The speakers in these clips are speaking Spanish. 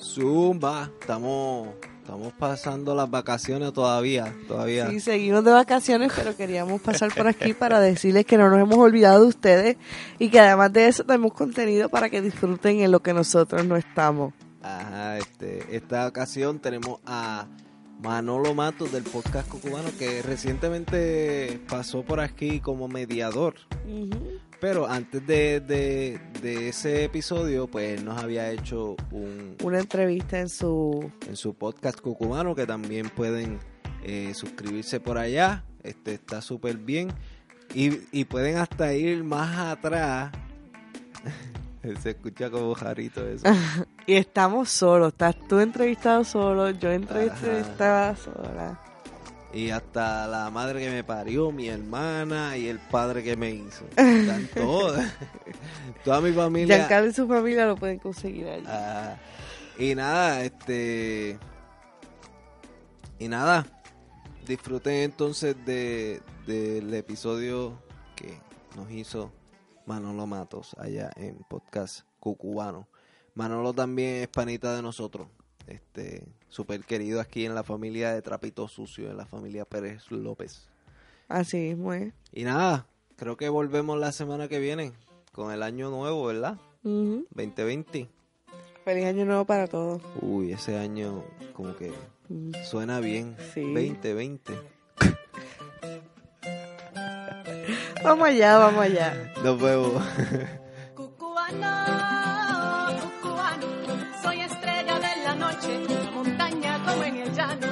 Zumba, estamos pasando las vacaciones todavía. Sí, seguimos de vacaciones, pero queríamos pasar por aquí para decirles que no nos hemos olvidado de ustedes y que además de eso tenemos contenido para que disfruten en lo que nosotros no estamos. Ajá, esta ocasión tenemos a Manolo Matos del podcast Cucubano, que recientemente pasó por aquí como mediador. Uh-huh. Pero antes de ese episodio, pues nos había hecho una entrevista en su podcast Cucubano, que también pueden suscribirse por allá. Está súper bien. Y pueden hasta ir más atrás. Se escucha como jarito eso. Y estamos solos. Estás tú entrevistado solo, yo entrevistada sola. Y hasta la madre que me parió, mi hermana y el padre que me hizo. Están todos. Toda mi familia. Giancarlo y su familia lo pueden conseguir allí. Y nada. Disfruten entonces del episodio que nos hizo Manolo Matos allá en podcast Cucubano. Manolo también es panita de nosotros. Súper querido aquí en la familia de Trapito Sucio, en la familia Pérez López. Así mismo es. Y nada, creo que volvemos la semana que viene con el año nuevo, ¿verdad? Uh-huh. 2020. Feliz año nuevo para todos. Uy, ese año como que suena bien. Sí. 2020. Vamos allá. Nos vemos. Soy estrella de la noche, montaña como en el llano.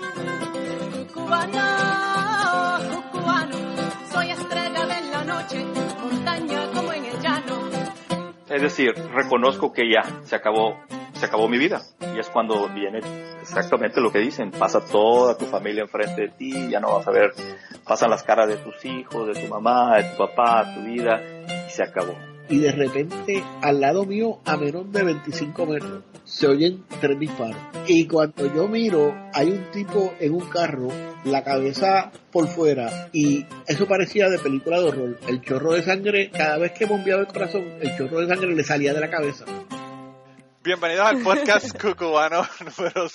Cubano, soy estrella de la noche, montaña como en el llano. Es decir, reconozco que ya se acabó mi vida. Y es cuando viene exactamente lo que dicen, pasa toda tu familia enfrente de ti, ya no vas a ver, pasan las caras de tus hijos, de tu mamá, de tu papá, tu vida, y se acabó. Y de repente, al lado mío, a menos de 25 metros, se oyen 3 disparos. Y cuando yo miro, hay un tipo en un carro, la cabeza por fuera, y eso parecía de película de horror. El chorro de sangre, cada vez que bombeaba el corazón, el chorro de sangre le salía de la cabeza. Bienvenidos al podcast Cucubano número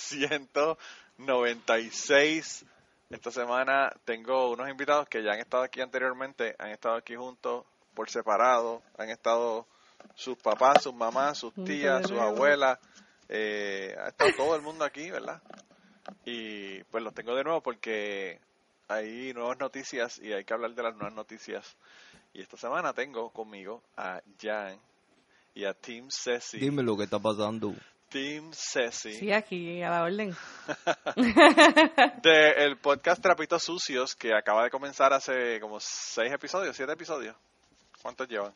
196. Esta semana tengo unos invitados que ya han estado aquí anteriormente, han estado aquí juntos por separado, han estado sus papás, sus mamás, sus tías, sus abuelas, ha estado todo el mundo aquí, ¿verdad? Y pues los tengo de nuevo porque hay nuevas noticias y hay que hablar de las nuevas noticias. Y esta semana tengo conmigo a Jan y a Team Ceci. Dime lo que está pasando. Team Ceci. Sí, aquí a la orden. Del podcast Trapitos Sucios, que acaba de comenzar hace como 7 episodios. ¿Cuántos llevan?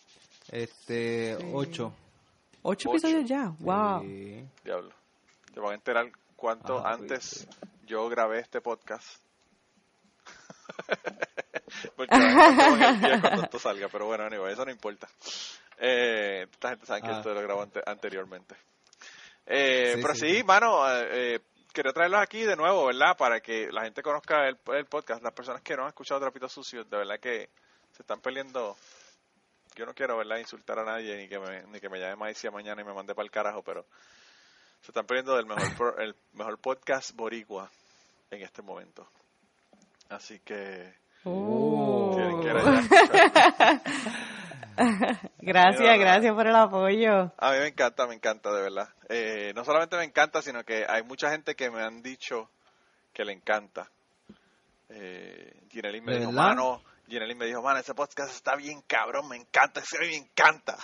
8. 8 episodios ya, wow. Diablo. Te van a enterar cuánto antes yo grabé este podcast. Porque cuando esto salga, pero bueno, anyway, eso no importa. Esta gente sabe que esto lo grabó anteriormente. Pero sí, mano, quería traerlos aquí de nuevo, ¿verdad? Para que la gente conozca el podcast. Las personas que no han escuchado Trapitos Sucios, de verdad que se están peleando. Yo no quiero, ¿verdad?, insultar a nadie ni que me llame Maicia mañana y me mande para el carajo, pero se están peleando del el mejor podcast boricua en este momento. Así que tienen que ir allá. Gracias por el apoyo. A mí me encanta, de verdad. No solamente me encanta, sino que hay mucha gente que me han dicho que le encanta. Ginelín me dijo, mano, ese podcast está bien cabrón, me encanta, a mí me encanta.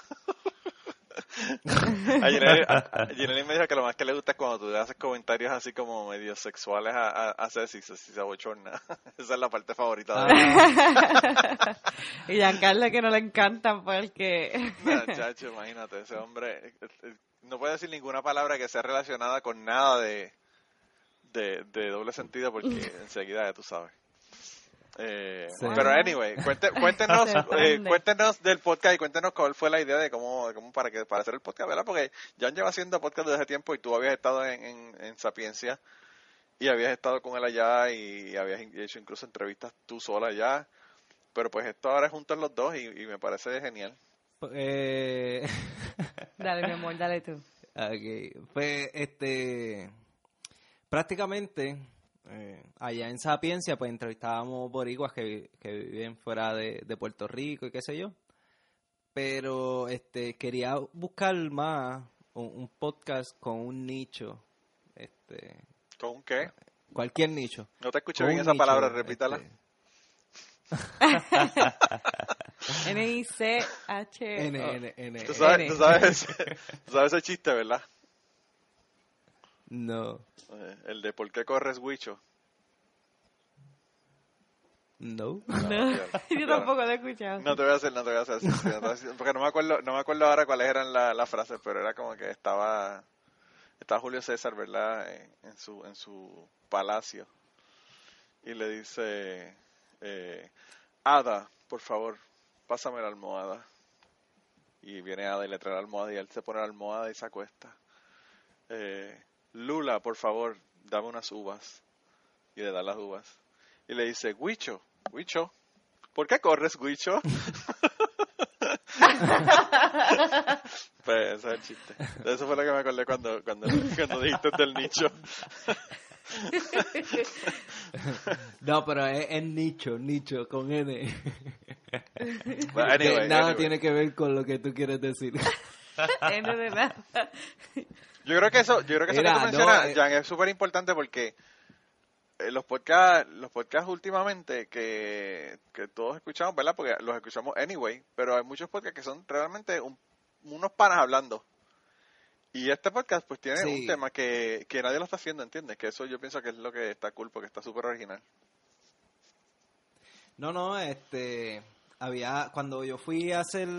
Ginelín me dijo que lo más que le gusta es cuando tú le haces comentarios así como medio sexuales a Ceci se abochorna. Esa es la parte favorita de él. Y Giancarlo que no le encantan porque... No, chacho, imagínate, ese hombre no puede decir ninguna palabra que sea relacionada con nada de doble sentido porque enseguida ya tú sabes. Pero anyway, cuéntenos del podcast y cuéntenos cuál fue la idea de cómo para hacer el podcast, ¿verdad? Porque Jan lleva haciendo podcast desde hace tiempo y tú habías estado en Sapiencia y habías estado con él allá y habías hecho incluso entrevistas tú sola allá, pero pues esto ahora es juntos los dos y me parece genial. Dale, mi amor, dale tú. Okay. Pues, prácticamente, allá en Sapiencia, pues entrevistábamos boricuas que viven fuera de Puerto Rico y qué sé yo. Pero, quería buscar más un podcast con un nicho, ¿Con un qué? cualquier nicho. No te escuché Con bien un esa nicho, palabra, repítala. N-I-C-H. N. Tú sabes ese chiste, ¿verdad? No. El de ¿por qué corres, Huicho? No. Yo tampoco lo he escuchado. No te voy a hacer porque no me acuerdo ahora cuáles eran las frases, pero era como que estaba Julio César, ¿verdad? En su palacio y le dice, Ada, por favor, pásame la almohada. Y viene Ada y le trae la almohada y él se pone la almohada y se acuesta. Lula, por favor, dame unas uvas. Y le da las uvas. Y le dice, Huicho, ¿por qué corres, Huicho? Pues ese es el chiste. Eso fue lo que me acordé cuando dijiste del nicho. No, pero es nicho, con N. Well, anyway. Tiene que ver con lo que tú quieres decir. N de nada. Yo creo que eso que tú mencionas, Jan, es súper importante porque los podcasts últimamente que todos escuchamos, ¿verdad? Porque los escuchamos anyway, pero hay muchos podcasts que son realmente unos panas hablando. Y este podcast pues tiene un tema que nadie lo está haciendo, ¿entiendes? Que eso yo pienso que es lo que está cool porque está súper original. No, había, cuando yo fui a hacer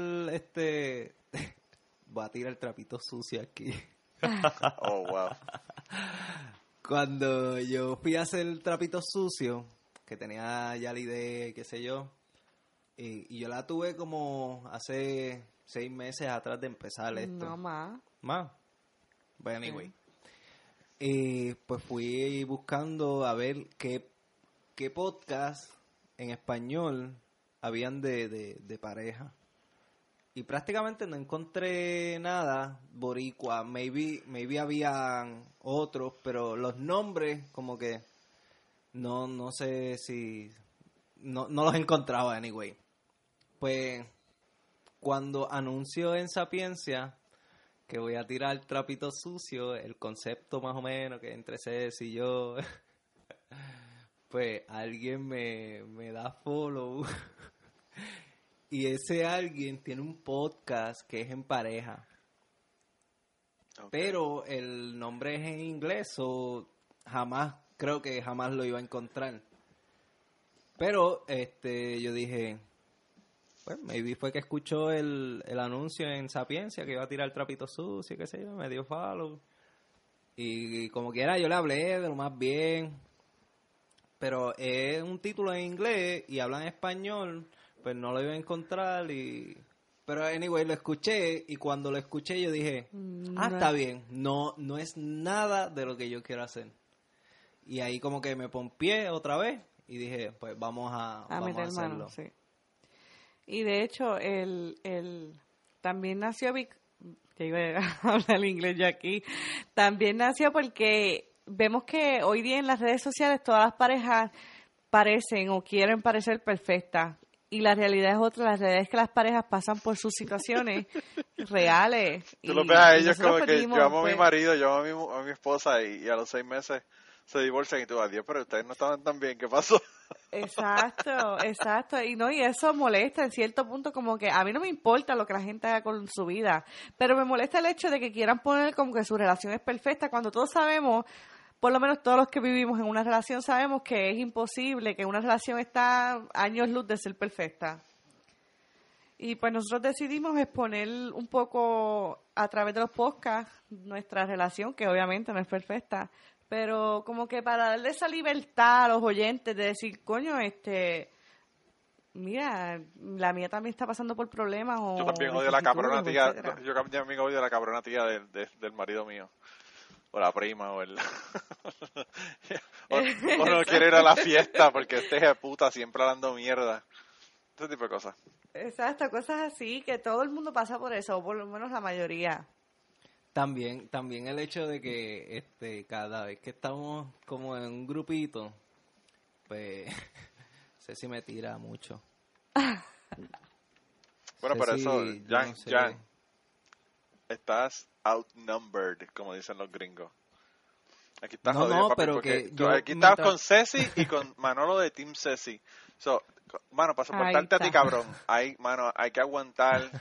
voy a tirar el trapito sucio aquí. Oh, wow. Cuando yo fui a hacer el trapito sucio, que tenía ya la idea y qué sé yo, y yo la tuve como hace 6 meses atrás de empezar esto. No más. ¿Más? But anyway. Y pues fui buscando a ver qué podcast en español habían de pareja. Y prácticamente no encontré nada boricua. Maybe habían otros, pero los nombres como que no sé si... No los encontraba, anyway. Pues cuando anunció en Sapiencia que voy a tirar trapito sucio, el concepto más o menos que entre Ceci y yo, pues alguien me da follow. Y ese alguien tiene un podcast que es en pareja. Okay. Pero el nombre es en inglés, o creo que jamás lo iba a encontrar. Pero yo dije, pues maybe fue que escuchó el anuncio en Sapiencia que iba a tirar trapito sucio, qué sé yo, me dio follow. Y como quiera yo le hablé de lo más bien. Pero es un título en inglés y habla en español, pues no lo iba a encontrar. Pero anyway, lo escuché y cuando lo escuché yo dije, está bien, no es nada de lo que yo quiero hacer. Y ahí como que me pompié otra vez y dije, pues vamos a hacerlo. Mano, sí. Y de hecho, también nació, que iba a hablar inglés ya aquí, también nació porque vemos que hoy día en las redes sociales todas las parejas parecen o quieren parecer perfectas. Y la realidad es otra, la realidad es que las parejas pasan por sus situaciones reales. Tú lo ves a ellos como que yo amo a mi marido, yo amo a mi esposa y a los 6 meses se divorcian y tú, adiós, pero ustedes no estaban tan bien, ¿qué pasó? Exacto. Y eso molesta en cierto punto, como que a mí no me importa lo que la gente haga con su vida, pero me molesta el hecho de que quieran poner como que su relación es perfecta cuando todos sabemos, por lo menos todos los que vivimos en una relación sabemos que es imposible, que una relación está años luz de ser perfecta. Y pues nosotros decidimos exponer un poco a través de los podcasts nuestra relación, que obviamente no es perfecta, pero como que para darle esa libertad a los oyentes de decir, coño, mira, la mía también está pasando por problemas. Yo también odio la cabrona tía, yo también odio la cabrona tía del marido mío. O la prima, o no quiere ir a la fiesta porque este es de puta siempre hablando mierda. Ese tipo de cosas. Exacto, cosas así, que todo el mundo pasa por eso, o por lo menos la mayoría. También el hecho de que cada vez que estamos como en un grupito, pues Ceci me tira mucho. Bueno, por Ceci, eso, yo Jan, no sé. Jan, estás outnumbered, como dicen los gringos. Aquí estás No, jodido, no, papi, pero porque que tú- yo aquí estás mientras- con Ceci y con Manolo de Team Ceci. So, mano, para soportarte a ti, está. cabrón, hay que aguantar.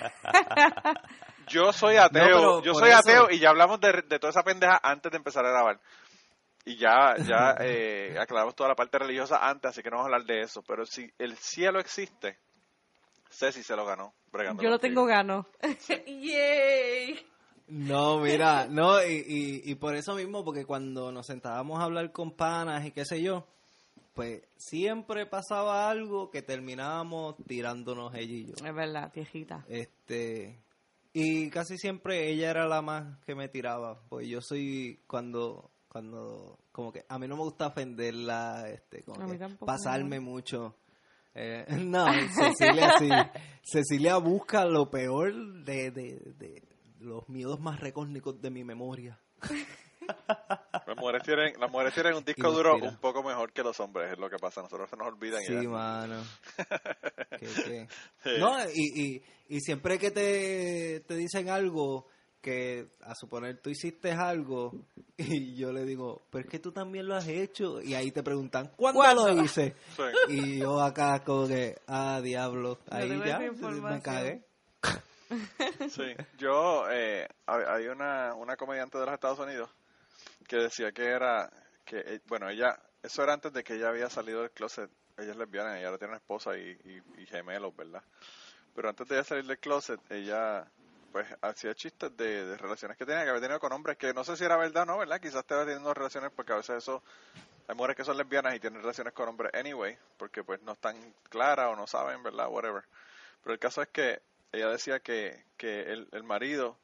Yo soy ateo, No, pero por eso- y ya hablamos de toda esa pendeja antes de empezar a grabar. Y ya aclaramos toda la parte religiosa antes, así que no vamos a hablar de eso. Pero si el cielo existe, Ceci se lo ganó. Bregando Yo lo contigo. tengo gano. ¡Yay! No, mira, no, y por eso mismo, porque cuando nos sentábamos a hablar con panas y qué sé yo, pues siempre pasaba algo que terminábamos tirándonos ella y yo. Es verdad, viejita. Y casi siempre ella era la más que me tiraba, pues yo soy cuando como que a mí no me gusta ofenderla, como A mí que tampoco, pasarme mucho. No, Cecilia sí. Cecilia busca lo peor de los miedos más recógnitos de mi memoria. Las mujeres tienen un disco Y los duro tira. un poco mejor que los hombres, es lo que pasa. Nosotros se nos olvidan. y Sí, ya. mano. ¿Qué? Sí. No, y siempre que te dicen algo, que a suponer tú hiciste algo, y yo le digo, pero es que tú también lo has hecho, y ahí te preguntan, ¿cuándo lo hice? Sí. Y yo acá como que, diablo, No ahí tengo ya, esa me información. cagué. Sí, yo, hay una comediante de los Estados Unidos que decía bueno, ella, eso era antes de que ella había salido del closet. Ella es lesbiana, ella ahora tiene una esposa y gemelos, ¿verdad? Pero antes de ella salir del closet, ella pues hacía chistes de relaciones que había tenido con hombres, que no sé si era verdad o no, ¿verdad? Quizás estaba teniendo relaciones porque a veces hay mujeres que son lesbianas y tienen relaciones con hombres anyway, porque pues no están claras o no saben, ¿verdad? Whatever. Pero el caso es que ella decía que el marido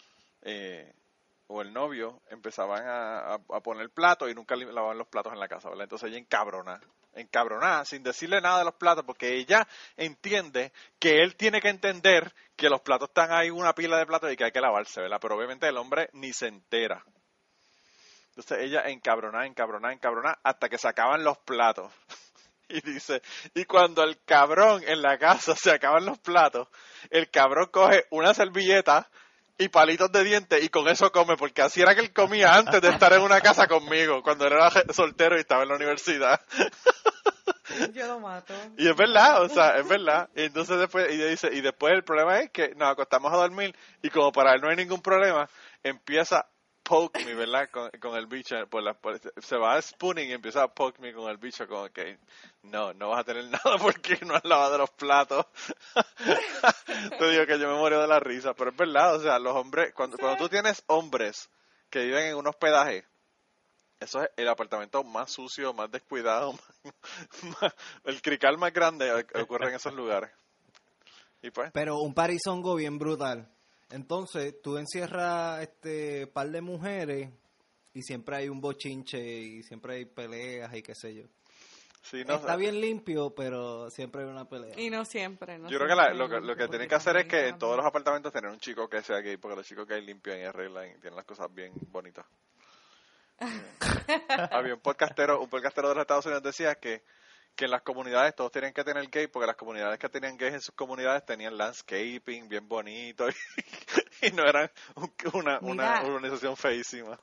o el novio empezaban a poner platos y nunca lavaban los platos en la casa, ¿verdad? Entonces ella encabronada, sin decirle nada de los platos, porque ella entiende que él tiene que entender que los platos están ahí, una pila de platos y que hay que lavarse, ¿verdad? Pero obviamente el hombre ni se entera. Entonces ella encabronada, hasta que se acaban los platos. Y dice, y cuando el cabrón en la casa se acaban los platos, el cabrón coge una servilleta y palitos de dientes y con eso come, porque así era que él comía antes de estar en una casa conmigo, cuando él era soltero y estaba en la universidad. Yo lo mato. Y es verdad, o sea, es verdad. Y entonces después, y después el problema es que nos acostamos a dormir y como para él no hay ningún problema, empieza poke me, ¿verdad? Con el bicho, se va a spooning y empieza a poke me con el bicho, como que no vas a tener nada porque no has lavado los platos. Te digo que yo me muero de la risa, pero es verdad, o sea, los hombres, cuando tú tienes hombres que viven en un hospedaje, eso es el apartamento más sucio, más descuidado, el crical más grande ocurre en esos lugares. Y pues, Pero un parizongo bien brutal. Entonces, tú encierras par de mujeres y siempre hay un bochinche y siempre hay peleas y qué sé yo. sí, no Está sé. bien limpio, pero siempre hay una pelea. Y no siempre. No Yo creo que siempre, lo que tienen que porque hacer es que también en todos los apartamentos tener un chico que sea gay, porque los chicos gay limpian y arreglan y tienen las cosas bien bonitas. Había un podcastero de los Estados Unidos decía que en las comunidades todos tienen que tener gay, porque las comunidades que tenían gays en sus comunidades tenían landscaping bien bonito y no eran una Mira. organización feísima.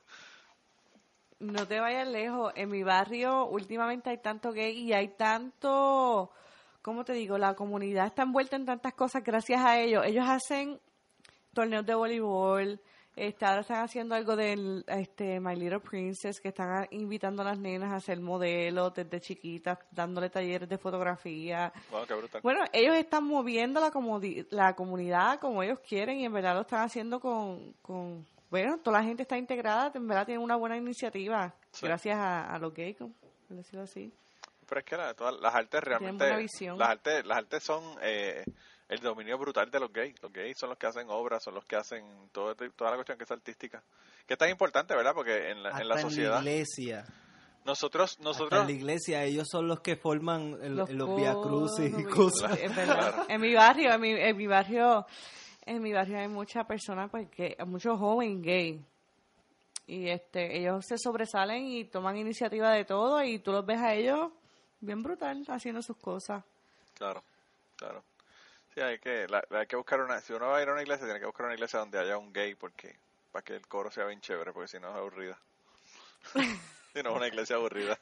No te vayas lejos. En mi barrio últimamente hay tanto gay y hay tanto, ¿cómo te digo? La comunidad está envuelta en tantas cosas gracias a ellos. Ellos hacen torneos de voleibol. Ahora están haciendo algo del My Little Princess, que están invitando a las nenas a ser modelos desde chiquitas, dándole talleres de fotografía. Wow, qué brutal. Bueno, ellos están moviendo la comunidad como ellos quieren y en verdad lo están haciendo bueno, toda la gente está integrada, en verdad tienen una buena iniciativa, Sí. gracias a los gays, por decirlo así. Pero es que todas las artes realmente, buena visión. las artes son el dominio brutal de los gays. Los gays son los que hacen obras, son los que hacen toda la cuestión que es artística. Que es tan importante, ¿verdad? Porque en la sociedad, En la iglesia. nosotros Hasta en la iglesia, ellos son los que forman los coros, Vía Crucis y los cosas. Es verdad. En mi barrio, en mi barrio hay muchas personas, pues, muchos jóvenes gay. Y ellos se sobresalen y toman iniciativa de todo y tú los ves a ellos bien brutal haciendo sus cosas. Claro. Sí, hay que buscar si uno va a ir a una iglesia, tiene que buscar una iglesia donde haya un gay, porque para que el coro sea bien chévere, porque si no es aburrida. Si no es una iglesia aburrida.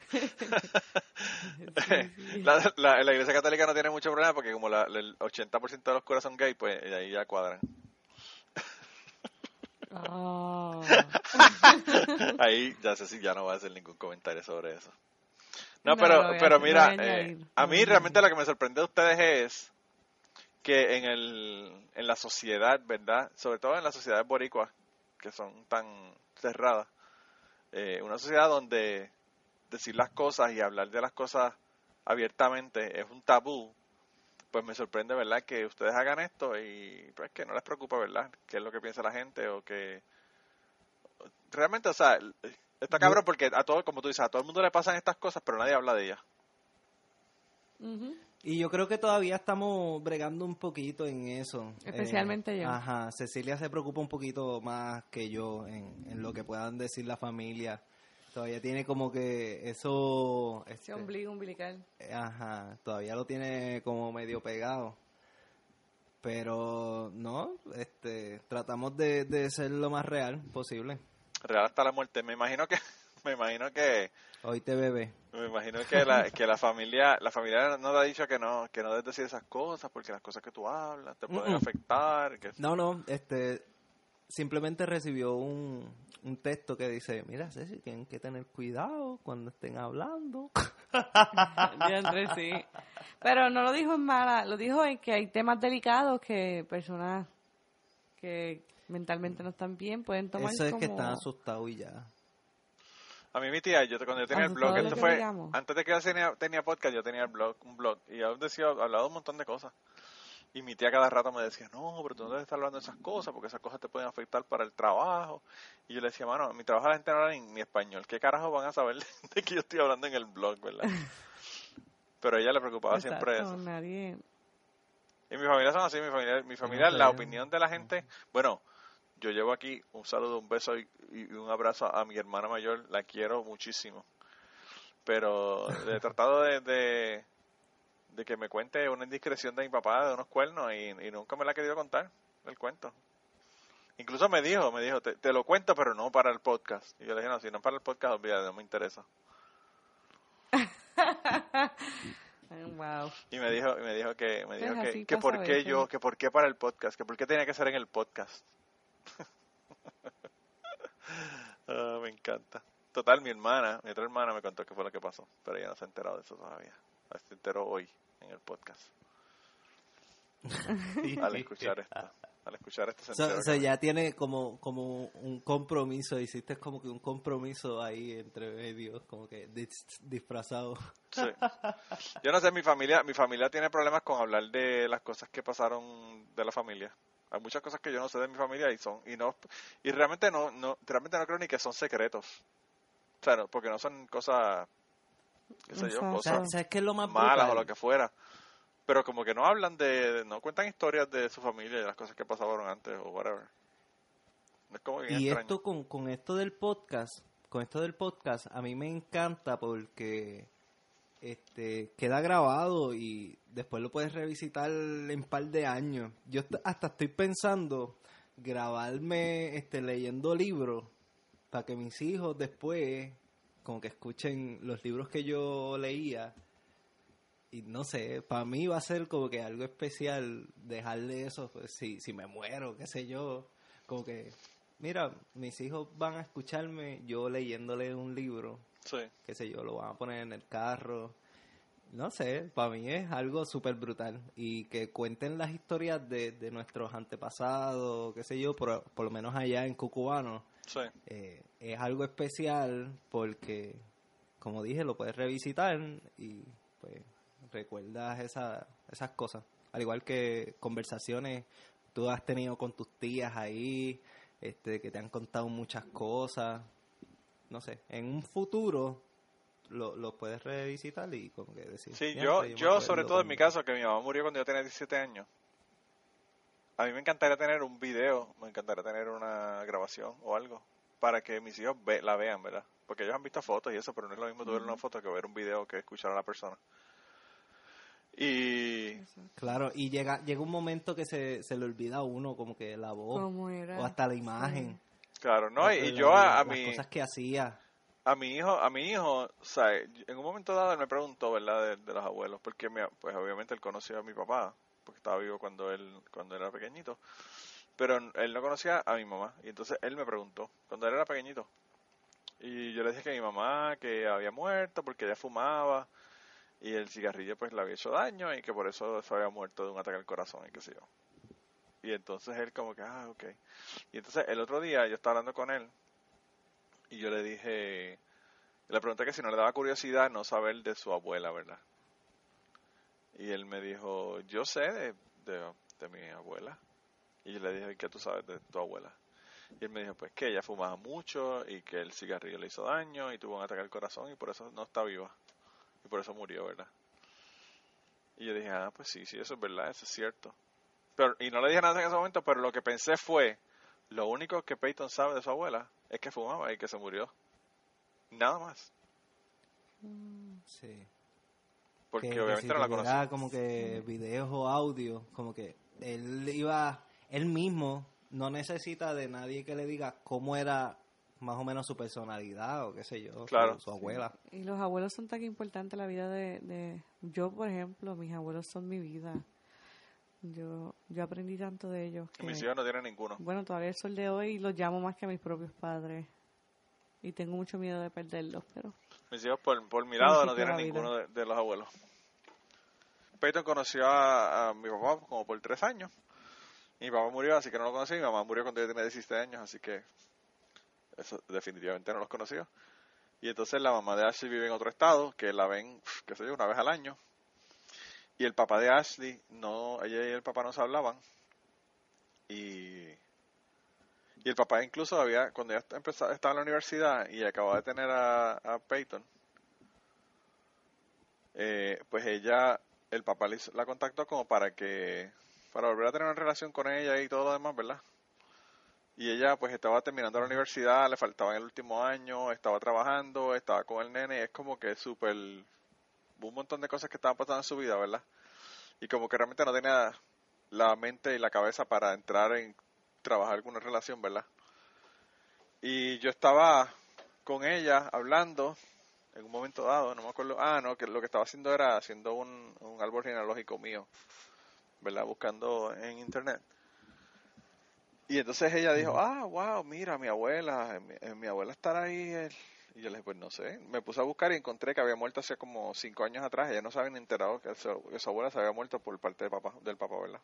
Sí. La iglesia católica no tiene mucho problema, porque como el 80% de los curas son gay, pues ahí ya cuadran. Oh. Ahí ya sé si ya no voy a hacer ningún comentario sobre eso. No, pero mira, a mí No, realmente lo que me sorprende de ustedes es que en la sociedad, ¿verdad? Sobre todo en las sociedades boricuas, que son tan cerradas, una sociedad donde decir las cosas y hablar de las cosas abiertamente es un tabú, pues me sorprende, ¿verdad?, que ustedes hagan esto y pues que no les preocupa, ¿verdad?, qué es lo que piensa la gente o que realmente, o sea, está cabrón porque a todo, como tú dices, a todo el mundo le pasan estas cosas, pero nadie habla de ellas. Uh-huh. Y yo creo que todavía estamos bregando un poquito en eso. Especialmente yo. Ajá, Cecilia se preocupa un poquito más que yo en lo que puedan decir la familia. Todavía tiene como que eso... Ese ombligo umbilical. Ajá, todavía lo tiene como medio pegado. Pero no, tratamos de ser lo más real posible. Real hasta la muerte. Me imagino que Hoy te bebé. Me imagino que la familia no te ha dicho que no debes decir esas cosas porque las cosas que tú hablas te pueden afectar. No, simplemente recibió un texto que dice, mira, Ceci, tienen que tener cuidado cuando estén hablando. Sí. Pero no lo dijo en mala, lo dijo en que hay temas delicados que personas que mentalmente no están bien pueden tomar eso es como... que están asustados y ya. A mí mi tía, cuando yo tenía el blog, esto fue antes de que yo tenía podcast, yo tenía un blog y yo hablaba de un montón de cosas. Y mi tía cada rato me decía, no, pero tú no debes estar hablando de esas cosas porque esas cosas te pueden afectar para el trabajo. Y yo le decía, mano, mi trabajo la gente no habla ni español. ¿Qué carajo van a saber de que yo estoy hablando en el blog, verdad? Pero a ella le preocupaba siempre eso. Nadie... Y mi familia son así, mi familia, la opinión de la gente, bueno, yo llevo aquí un saludo, un beso y un abrazo a mi hermana mayor, la quiero muchísimo. Pero he tratado de que me cuente una indiscreción de mi papá de unos cuernos y nunca me la ha querido contar, el cuento. Incluso me dijo, te lo cuento, pero no para el podcast. Y yo le dije, no, si no para el podcast, olvídate, no me interesa. Wow. Y me dijo que por qué que por qué para el podcast, que por qué tenía que ser en el podcast. Me encanta. Total, mi otra hermana me contó qué fue lo que pasó, pero ella no se ha enterado de eso todavía. Se enteró hoy en el podcast. Al escuchar esto se enteró. Ya tiene como un compromiso, hiciste como que un compromiso ahí entre medios, como que disfrazado. Sí. Yo no sé, mi familia tiene problemas con hablar de las cosas que pasaron de la familia. Hay muchas cosas que yo no sé de mi familia y realmente no creo ni que son secretos. O sea, porque no son cosas, qué sé yo, cosas ¿Sabes qué es lo más malas brutal? o lo que fuera. Pero como que no hablan no cuentan historias de su familia y de las cosas que pasaron antes o whatever. Es como bien extraño. Esto con esto del podcast, a mí me encanta porque queda grabado y después lo puedes revisitar en un par de años. Yo hasta estoy pensando grabarme leyendo libros para que mis hijos después como que escuchen los libros que yo leía. Y no sé, para mí va a ser como que algo especial dejarle eso, pues, si me muero, qué sé yo, como que, mira, mis hijos van a escucharme yo leyéndole un libro, sí, qué sé yo, lo van a poner en el carro, no sé, para mí es algo súper brutal, y que cuenten las historias de nuestros antepasados, qué sé yo, por lo menos allá en Cucubano, sí. Es algo especial porque, como dije, lo puedes revisitar y pues recuerdas esas cosas, al igual que conversaciones tú has tenido con tus tías ahí, que te han contado muchas cosas, no sé, en un futuro lo puedes revisitar y como que decir. Sí, yo sobre todo en mi caso, que mi mamá murió cuando yo tenía 17 años, a mí me encantaría tener un video, me encantaría tener una grabación o algo para que mis hijos la vean, ¿verdad? Porque ellos han visto fotos y eso, pero no es lo mismo ver una foto que ver un video que escuchar a la persona. Y claro, y llega un momento que se le olvida a uno como que la voz ¿Cómo era? o hasta la imagen. Sí. claro, ¿no? Y yo a las mi cosas que hacía. a mi hijo, o sea, en un momento dado él me preguntó, ¿verdad? De los abuelos, porque pues obviamente él conocía a mi papá, porque estaba vivo cuando era pequeñito, pero él no conocía a mi mamá, y entonces él me preguntó cuando él era pequeñito, y yo le dije que mi mamá que había muerto porque ella fumaba y el cigarrillo pues le había hecho daño y que por eso se había muerto de un ataque al corazón y qué sé yo. Y entonces él como que, ok. Y entonces el otro día yo estaba hablando con él y yo le pregunté que si no le daba curiosidad no saber de su abuela, ¿verdad? Y él me dijo, yo sé de mi abuela. Y yo le dije, ¿qué tú sabes de tu abuela? Y él me dijo, pues que ella fumaba mucho y que el cigarrillo le hizo daño y tuvo un ataque al corazón y por eso no está viva. Y por eso murió, ¿verdad? Y yo dije, pues sí, eso es verdad, eso es cierto. Y no le dije nada en ese momento, pero lo que pensé fue, lo único que Peyton sabe de su abuela es que fumaba y que se murió. Nada más. Sí. Porque que obviamente si no la tuviera conocía. como que videos o audio, como que él mismo no necesita de nadie que le diga cómo era más o menos su personalidad o qué sé yo, Claro. su abuela. Y los abuelos son tan importantes en la vida de... Yo, por ejemplo, mis abuelos son mi vida. Yo aprendí tanto de ellos. Que, Mis hijos no tienen ninguno. bueno, todavía el sol de hoy los llamo más que a mis propios padres. Y tengo mucho miedo de perderlos, pero... Mis hijos por mi lado no Significa tienen la vida. ninguno de los abuelos. Peyton conoció a mi papá como por 3 años. Mi papá murió, así que no lo conocí. Mi mamá murió cuando yo tenía 16 años, así que eso definitivamente no los conoció. Y entonces la mamá de Ashley vive en otro estado, que la ven, qué sé yo, una vez al año. Y el papá de Ashley, ella y el papá no se hablaban. Y el papá incluso cuando ella estaba en la universidad y acababa de tener a Peyton, pues el papá la contactó como para volver a tener una relación con ella y todo lo demás, ¿verdad? Y ella pues estaba terminando la universidad, le faltaba en el último año, estaba trabajando, estaba con el nene, es como que un montón de cosas que estaban pasando en su vida, ¿verdad? Y como que realmente no tenía la mente y la cabeza para entrar en trabajar alguna relación, ¿verdad? Y yo estaba con ella hablando en un momento dado, no me acuerdo, no, que lo que estaba haciendo era haciendo un árbol genealógico mío, ¿verdad? Buscando en internet. Y entonces ella dijo, wow, mira, mi abuela estará ahí. Y yo le dije, pues no sé. Me puse a buscar y encontré que había muerto hace como 5 años atrás. Ella no se había ni enterado que su abuela se había muerto por parte del papá, ¿verdad?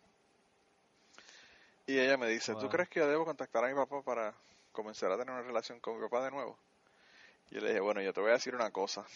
Y ella me dice, ¿tú crees que yo debo contactar a mi papá para comenzar a tener una relación con mi papá de nuevo? Y yo le dije, bueno, yo te voy a decir una cosa.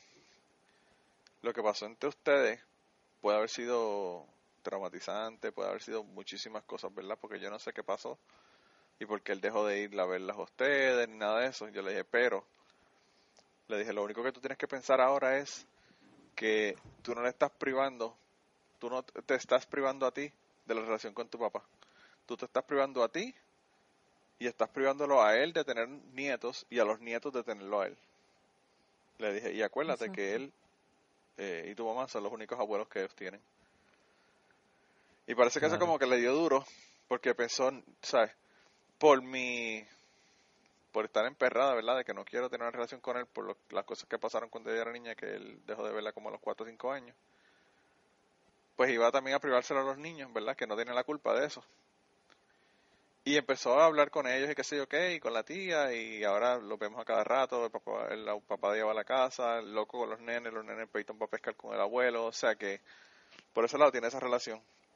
Lo que pasó entre ustedes puede haber sido traumatizante, puede haber sido muchísimas cosas, ¿verdad? Porque yo no sé qué pasó y porque él dejó de ir a verlas a ustedes ni nada de eso. Yo le dije, pero le dije, lo único que tú tienes que pensar ahora es que tú no te estás privando a ti de la relación con tu papá. Tú te estás privando a ti y estás privándolo a él de tener nietos y a los nietos de tenerlo a él. Le dije, y acuérdate que él y tu mamá son los únicos abuelos que ellos tienen. Y parece que eso como que le dio duro, porque pensó, ¿sabes? Por estar emperrada, ¿verdad? De que no quiero tener una relación con él por las cosas que pasaron cuando ella era niña, que él dejó de verla como a los 4 o 5 años. Pues iba también a privárselo a los niños, ¿verdad? Que no tienen la culpa de eso. Y empezó a hablar con ellos y qué sé yo qué, y con la tía, y ahora los vemos a cada rato, el papá lleva a la casa, el loco con los nenes Peyton va a pescar con el abuelo, o sea que por ese lado tiene esa relación.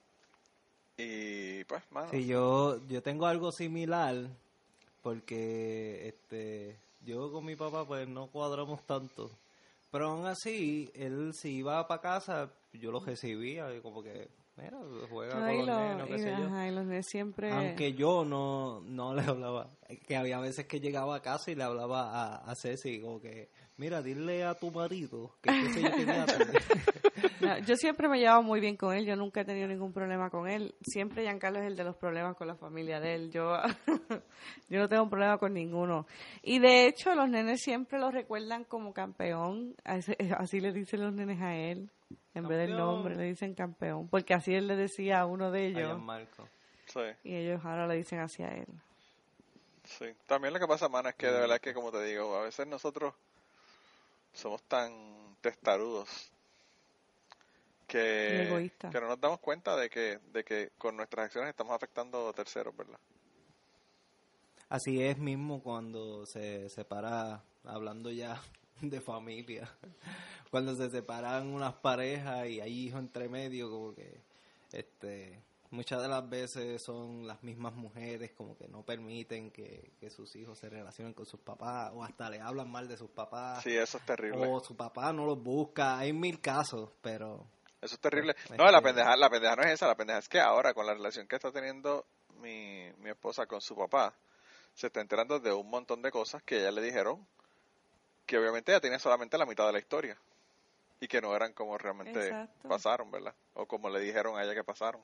Y pues, mano. Sí, yo tengo algo similar porque yo con mi papá pues no cuadramos tanto. Pero aún así, él si iba para casa, yo lo recibía y como que, mira, juega con los nenes, qué sé yo. Y los nenes siempre... Aunque yo no le hablaba, que había veces que llegaba a casa y le hablaba a Ceci, como que, mira, dile a tu marido que qué sé yo qué diablo". No, yo siempre me he llevado muy bien con él, yo nunca he tenido ningún problema con él. Siempre Giancarlo es el de los problemas con la familia de él. Yo yo no tengo un problema con ninguno. Y de hecho, los nenes siempre lo recuerdan como campeón, así le dicen los nenes a él. En vez del Campeón. nombre le dicen campeón, porque así él le decía a uno de A ellos Gianmarco. Sí, y ellos ahora le dicen así a él. sí. También lo que pasa, mano, es que de verdad que, como te digo, a veces nosotros somos tan testarudos Y que egoísta. no nos damos cuenta de que con nuestras acciones estamos afectando a terceros, ¿verdad? Así es mismo cuando se separa, hablando ya de familia, cuando se separan unas parejas y hay hijos entre medio, como que muchas de las veces son las mismas mujeres como que no permiten que sus hijos se relacionen con sus papás o hasta le hablan mal de sus papás. Sí, eso es terrible. O su papá no los busca. Hay 1000 casos, pero Eso es terrible. Pues, No, la pendeja no es esa, la pendeja es que ahora con la relación que está teniendo mi esposa con su papá, se está enterando de un montón de cosas que ella le dijeron, que obviamente ella tiene solamente la mitad de la historia y que no eran como realmente Exacto. pasaron, ¿verdad? O como le dijeron a ella que pasaron.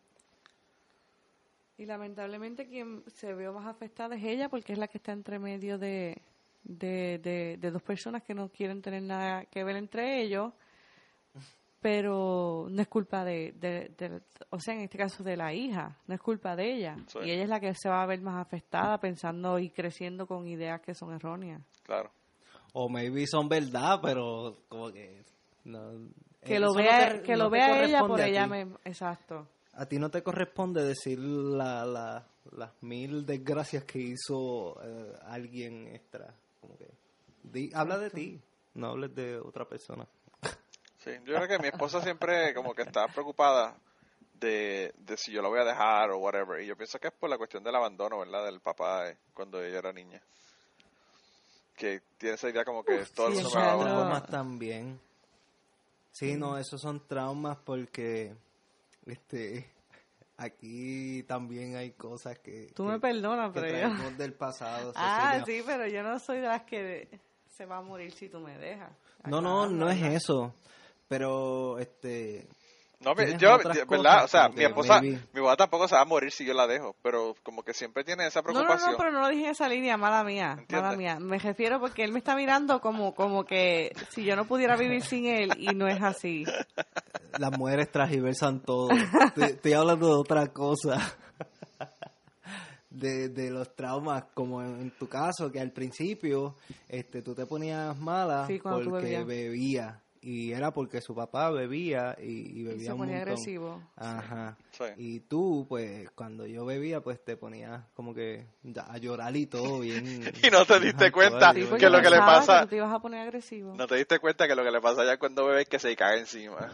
Y lamentablemente quien se vio más afectada es ella, porque es la que está entre medio de dos personas que no quieren tener nada que ver entre ellos, pero no es culpa o sea, en este caso de la hija, no es culpa de ella. Sí. Y ella es la que se va a ver más afectada pensando y creciendo con ideas que son erróneas. Claro. o maybe son verdad, pero como que no, Que lo eso vea, no te- que no lo te vea ella corresponde por a ella ti. misma. Exacto. A ti no te corresponde decir las 1000 desgracias que hizo alguien extra. Como que habla de ti, no hables de otra persona. Sí, yo creo que mi esposa siempre como que está preocupada de si yo la voy a dejar o whatever. Y yo pienso que es por la cuestión del abandono, ¿verdad? Del papá cuando ella era niña. Que tiene esa idea como que todo el sí, mundo Esos me va a son claro. abandonar. traumas también. Sí, no, esos son traumas porque aquí también hay cosas que Tú me perdonas, que pero yo... traemos del pasado. Ah, Cecilia. sí, pero yo no soy de las que se va a morir si tú me dejas. No es ¿verdad? eso. Pero No, tienes yo, otras ¿verdad? cosas O sea, como mi que esposa maybe- tampoco se va a morir si yo la dejo, pero como que siempre tiene esa preocupación. No, pero no lo dije en esa línea, mala mía, ¿Entiendes? mala mía. Me refiero porque él me está mirando como que si yo no pudiera vivir sin él y no es así. las mujeres transgiversan todo. Estoy hablando de otra cosa. De los traumas, como en tu caso, que al principio tú te ponías mala Sí, cuando tú porque bebías. bebía. Y era porque su papá bebía y bebía Y se un ponía montón. agresivo. Ajá. Sí. Y tú, pues, cuando yo bebía, pues te ponías como que a llorar y todo bien. Y no te diste bien cuenta actual, Sí, yo porque que lo que le pensaba pasa- que tú te ibas a poner agresivo. No te diste cuenta que lo que le pasa allá cuando bebe es que se cae encima.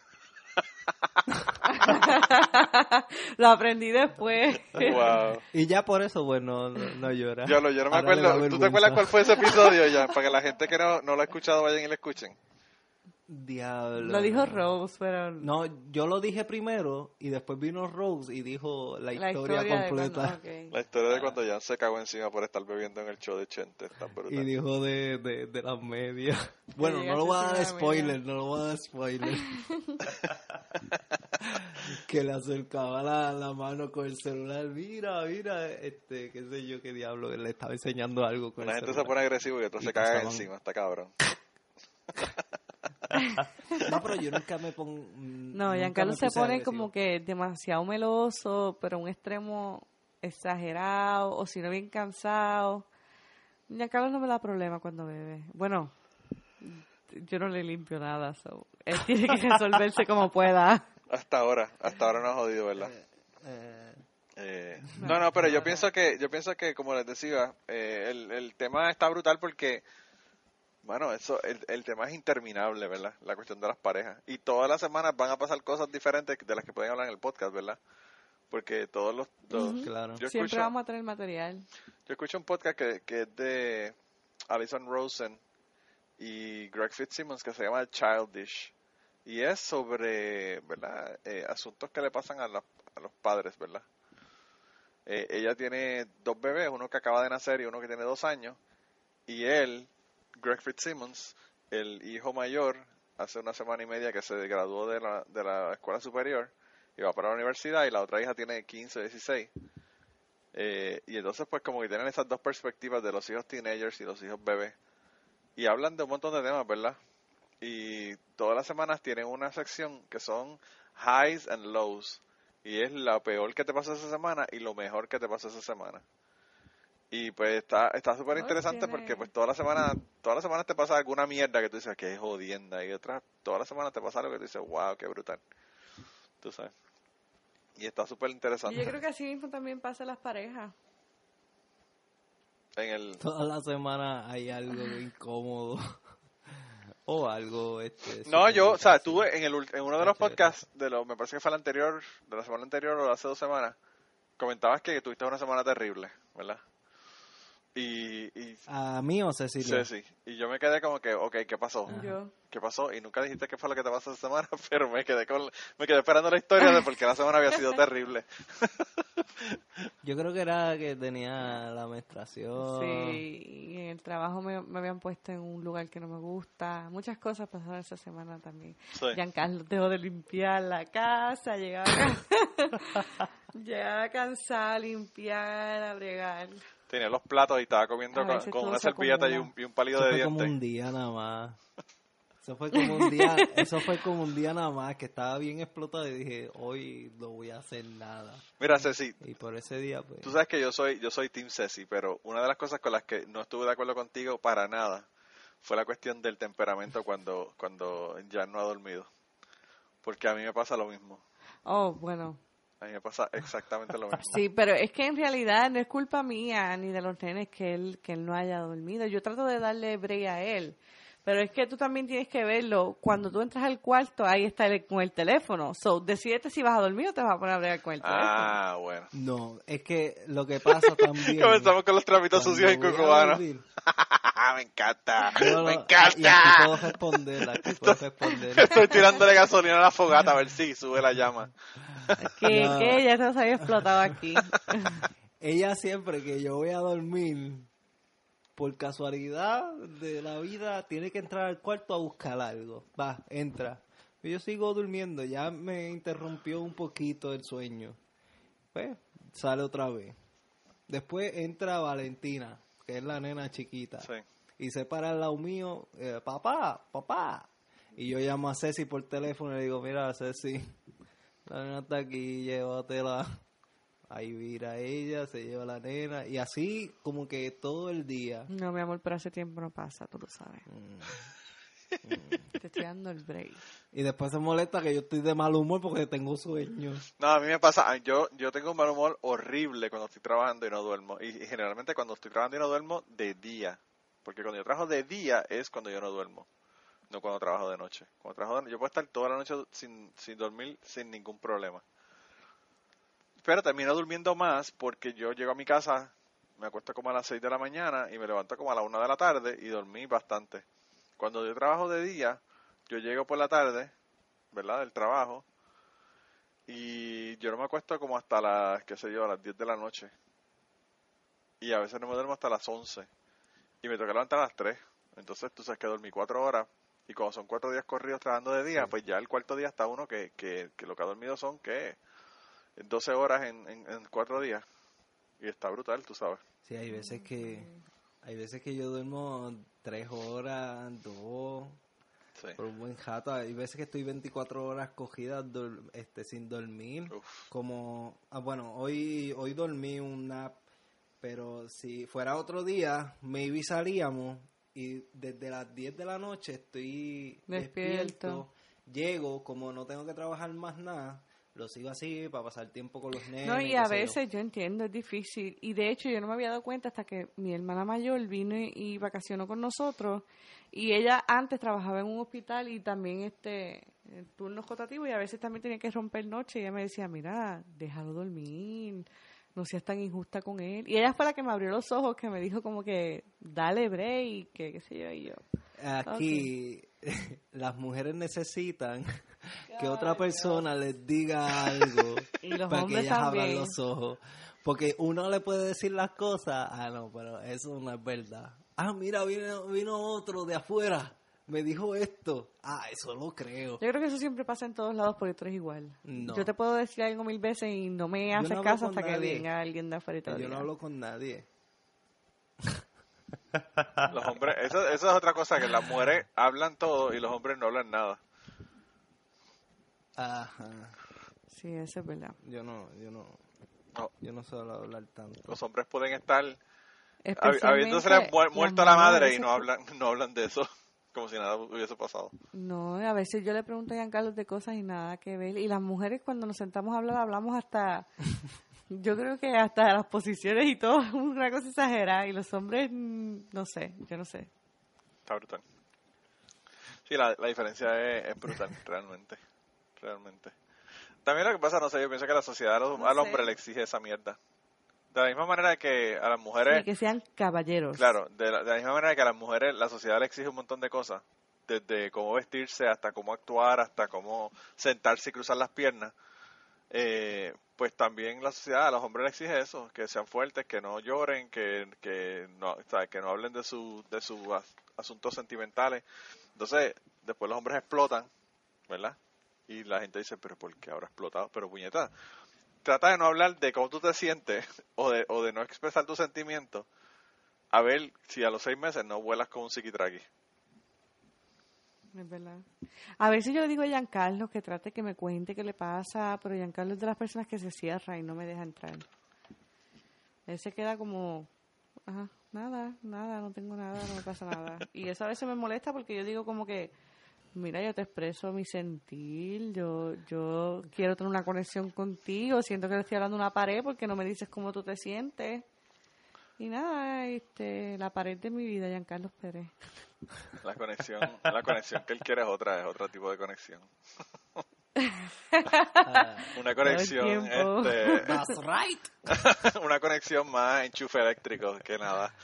Lo aprendí después. Wow. Y ya por eso, pues, no llora. Yo no me Ahora le da acuerdo. ¿Tú te vergüenza. acuerdas cuál fue ese episodio ya? Para que la gente que no lo ha escuchado vayan y lo escuchen. Diablo. Lo dijo Rose, pero... No, yo lo dije primero y después vino Rose y dijo la historia de completa. cuando- ok. La historia de cuando Jan se cagó encima por estar bebiendo en el show de Chente. Está Y brutal. dijo de las medias. Bueno, no llegaste lo voy a a dar decir la spoiler, media. no lo voy a dar spoiler. Que le acercaba la mano con el celular. Mira, qué sé yo, qué diablo, que le estaba enseñando algo con La el gente se celular. pone agresivo y otro Y se caga pasaban- encima. Está cabrón. No, pero yo nunca me pongo... No, Giancarlo se pone como que demasiado meloso, pero a un extremo exagerado, o si no bien cansado. Giancarlo no me da problema cuando bebe. Bueno, yo no le limpio nada, so él tiene que resolverse como pueda. Hasta ahora no ha jodido, ¿verdad? No, pero yo pienso que como les decía, el tema está brutal porque, bueno, el tema es interminable, ¿verdad? La cuestión de las parejas. Y todas las semanas van a pasar cosas diferentes de las que pueden hablar en el podcast, ¿verdad? Porque todos los Claro. yo Siempre escucho, vamos a tener material. yo escucho un podcast que es de Alison Rosen y Greg Fitzsimmons que se llama Childish. Y es sobre, ¿verdad? Asuntos que le pasan a los padres, ¿verdad? Ella tiene 2 bebés, uno que acaba de nacer y uno que tiene 2 años. Y él, Greg Fitzsimmons, el hijo mayor hace 1 semana y media que se graduó de la escuela superior y va para la universidad, y la otra hija tiene 15 o 16. Y entonces pues como que tienen esas dos perspectivas de los hijos teenagers y los hijos bebés. Y hablan de un montón de temas, ¿verdad? Y todas las semanas tienen una sección que son highs and lows. Y es lo peor que te pasó esa semana y lo mejor que te pasó esa semana. Y pues está súper interesante porque pues todas las semanas te pasa alguna mierda que tú dices que es jodienda. Y todas las semanas te pasa algo que tú dices, wow, qué brutal. Tú sabes. Y está súper interesante. Y yo creo que así mismo también pasa en las parejas. Toda la semana hay algo incómodo. O algo, No, o sea, tuve en uno de los podcasts, me parece que fue de la semana anterior o hace 2 semanas, comentabas que tuviste una semana terrible, ¿verdad? Y ¿a mí o Cecilia? Sí. Y yo me quedé como que, okay, ¿qué pasó? ¿Qué pasó? Y nunca dijiste qué fue lo que te pasó esa semana, pero me quedé esperando la historia de por qué la semana había sido terrible. Yo creo que era que tenía la menstruación. Sí, y en el trabajo me habían puesto en un lugar que no me gusta. Muchas cosas pasaron esa semana también. Sí. Giancarlo dejó de limpiar la casa, llegaba cansada a limpiar, a bregar. Tenía los platos y estaba comiendo con una servilleta y un palillo de dientes. Como un día nada más. Eso fue como un día nada más, que estaba bien explotado y dije, hoy no voy a hacer nada. Mira, Ceci. Y por ese día, pues. Tú sabes que yo soy Team Ceci, pero una de las cosas con las que no estuve de acuerdo contigo para nada fue la cuestión del temperamento cuando ya no ha dormido. Porque a mí me pasa lo mismo. Oh, bueno. A mí me pasa exactamente lo mismo. Sí, pero es que en realidad no es culpa mía ni de los nenes que él no haya dormido. Yo trato de darle break a él. Pero es que tú también tienes que verlo. Cuando tú entras al cuarto, ahí está con el teléfono. So, decídete si vas a dormir o te vas a poner a bregar con el teléfono. Ah, bueno. No, es que lo que pasa también... Comenzamos con los trapitos sucios en Cucubano. Me encanta. Me encanta. Y aquí puedo responder. Estoy tirándole gasolina a la fogata a ver si sube la llama. Que ya se nos había explotado aquí. Ella siempre que yo voy a dormir, por casualidad de la vida, tiene que entrar al cuarto a buscar algo. Va, entra. Yo sigo durmiendo, ya me interrumpió un poquito el sueño. Pues, sale otra vez. Después entra Valentina, que es la nena chiquita. Sí. Y se para al lado mío, papá. Y yo llamo a Ceci por teléfono y le digo, mira, Ceci, la nena está aquí, llévatela. Ahí mira ella, se lleva la nena. Y así como que todo el día. No, mi amor, pero hace tiempo no pasa, tú lo sabes. Te estoy dando el break. Y después se molesta que yo estoy de mal humor porque tengo sueño. No, a mí me pasa, yo tengo un mal humor horrible cuando estoy trabajando y no duermo. Y generalmente cuando estoy trabajando y no duermo, de día. Porque cuando yo trabajo de día es cuando yo no duermo. No cuando trabajo de noche. Yo puedo estar toda la noche sin dormir sin ningún problema. Pero termino durmiendo más porque yo llego a mi casa, me acuesto como a las 6 de la mañana y me levanto como a la 1 de la tarde y dormí bastante. Cuando yo trabajo de día, yo llego por la tarde, ¿verdad? Del trabajo, y yo no me acuesto como hasta las 10 de la noche. Y a veces no me duermo hasta las 11. Y me toca levantar a las 3. Entonces tú sabes que dormí 4 horas. Y cuando son 4 días corridos trabajando de día, pues ya el cuarto día está uno que lo que ha dormido son, ¿qué? 12 horas en 4 días. Y está brutal, tú sabes. Sí, hay veces que yo duermo 3 horas, 2, sí, por un buen jato. Hay veces que estoy 24 horas cogidas sin dormir. Uf. Como, bueno, hoy dormí un nap, pero si fuera otro día, maybe salíamos y desde las 10 de la noche estoy despierto. Llego, como no tengo que trabajar más nada, lo sigo así para pasar tiempo con los nenes. No, y a veces yo entiendo, es difícil. Y de hecho yo no me había dado cuenta hasta que mi hermana mayor vino y vacacionó con nosotros. Y ella antes trabajaba en un hospital y también en turnos rotativos, y a veces también tenía que romper noche. Y ella me decía, mira, déjalo dormir, no seas tan injusta con él. Y ella fue la que me abrió los ojos, que me dijo como que dale break, que qué sé yo. Y yo, aquí las mujeres necesitan que otra persona les diga algo y los para que ellas también abran los ojos, porque uno le puede decir las cosas, no, pero eso no es verdad. Mira, vino otro de afuera, me dijo esto. Eso lo creo. Yo creo que eso siempre pasa en todos lados porque tú eres igual. No. Yo te puedo decir algo 1000 veces y no me Yo haces no hablo caso con hasta que nadie. venga alguien de afuera y te lo Yo no diga. hablo con nadie. Los hombres, eso es otra cosa, que las mujeres hablan todo y los hombres no hablan nada. Ajá. Sí, eso es verdad. Yo no suelo hablar tanto. Los hombres pueden estar Especialmente habiéndose muerto a la las madre mujeres y no hablan de eso, como si nada hubiese pasado. No, a veces yo le pregunto a Giancarlo de cosas y nada que ver. Y las mujeres cuando nos sentamos a hablar, hablamos hasta, yo creo que hasta las posiciones y todo, una cosa exagerada. Y los hombres, no sé, yo no sé. Está brutal. Sí, la diferencia es brutal, realmente. También lo que pasa, no sé, yo pienso que la sociedad al hombre le exige esa mierda. De la misma manera que a las mujeres... Sí, que sean caballeros. Claro, de la misma manera que a las mujeres la sociedad le exige un montón de cosas, desde cómo vestirse hasta cómo actuar, hasta cómo sentarse y cruzar las piernas, pues también la sociedad a los hombres le exige eso, que sean fuertes, que no lloren, que no, ¿sabes? Que no hablen de sus asuntos sentimentales. Entonces, después los hombres explotan, ¿verdad? Y la gente dice, pero ¿por qué habrá explotado? Pero puñeta, trata de no hablar de cómo tú te sientes o de no expresar tus sentimientos, a ver si a los 6 meses no vuelas con un psiquitraqui. Es verdad. A ver si yo le digo a Giancarlo que trate que me cuente qué le pasa, pero Giancarlo es de las personas que se cierra y no me deja entrar. Él se queda como, ajá, nada, no tengo nada, no me pasa nada. Y eso a veces me molesta porque yo digo como que, mira, yo te expreso mi sentir, yo quiero tener una conexión contigo, siento que le estoy hablando a una pared porque no me dices cómo tú te sientes. Y nada, la pared de mi vida, Giancarlo Pérez. La conexión que él quiere es otro tipo de conexión. Una conexión, That's right. una conexión más enchufe eléctrico que nada.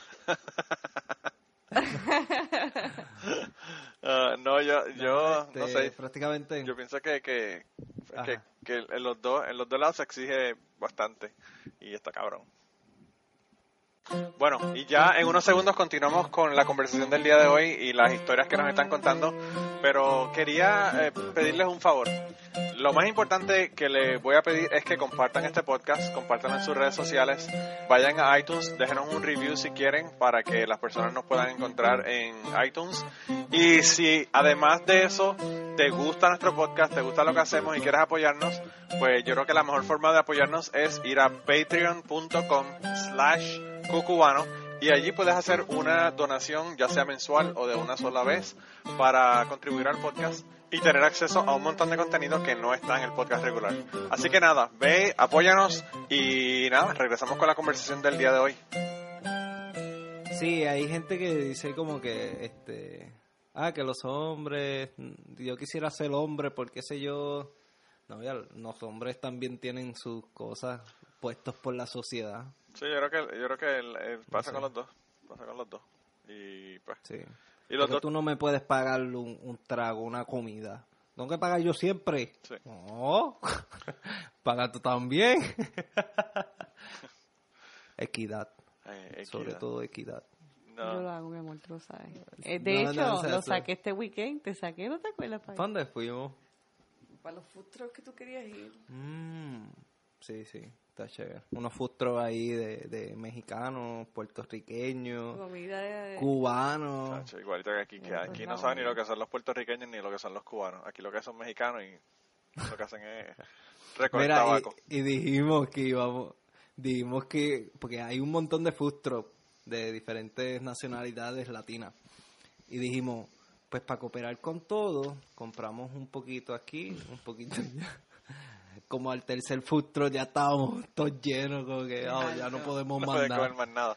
No, yo no sé. Prácticamente. Yo pienso que en los dos lados se exige bastante y está cabrón. Bueno, y ya en unos segundos continuamos con la conversación del día de hoy y las historias que nos están contando, pero quería pedirles un favor. Lo más importante que les voy a pedir es que compartan este podcast, compartan en sus redes sociales, vayan a iTunes, déjenos un review si quieren para que las personas nos puedan encontrar en iTunes. Y si además de eso te gusta nuestro podcast, te gusta lo que hacemos y quieres apoyarnos, pues yo creo que la mejor forma de apoyarnos es ir a patreon.com/cucubano y allí puedes hacer una donación, ya sea mensual o de una sola vez, para contribuir al podcast y tener acceso a un montón de contenido que no está en el podcast regular. Así que nada, ve, apóyanos y nada, regresamos con la conversación del día de hoy. Sí, hay gente que dice como que, que los hombres, yo quisiera ser hombre porque sé yo, no, ya, los hombres también tienen sus cosas puestos por la sociedad. Sí, yo creo que pasa con los dos, y pues. Sí. Y los porque dos... tú no me puedes pagar un trago, una comida. ¿Tengo que pagar yo siempre? Sí. No. Paga tú también. Equidad. Sobre todo equidad. No. Yo lo hago, mi amor, tú lo sabes. De hecho, lo saqué este weekend, ¿no te acuerdas? ¿Dónde fuimos? Para los food trucks que tú querías ir. Sí, está chévere. Unos food trucks ahí de mexicanos, puertorriqueños, cubanos. Chacho, igualito que aquí no saben ni lo que son los puertorriqueños ni lo que son los cubanos. Aquí lo que son mexicanos y lo que hacen es recoger tabaco. Y dijimos que, porque hay un montón de food trucks de diferentes nacionalidades latinas. Y dijimos, pues para cooperar con todo, compramos un poquito aquí, un poquito allá. Como al tercer food truck ya estábamos todos llenos, como que ya no podemos no mandar. No puede comer más nada.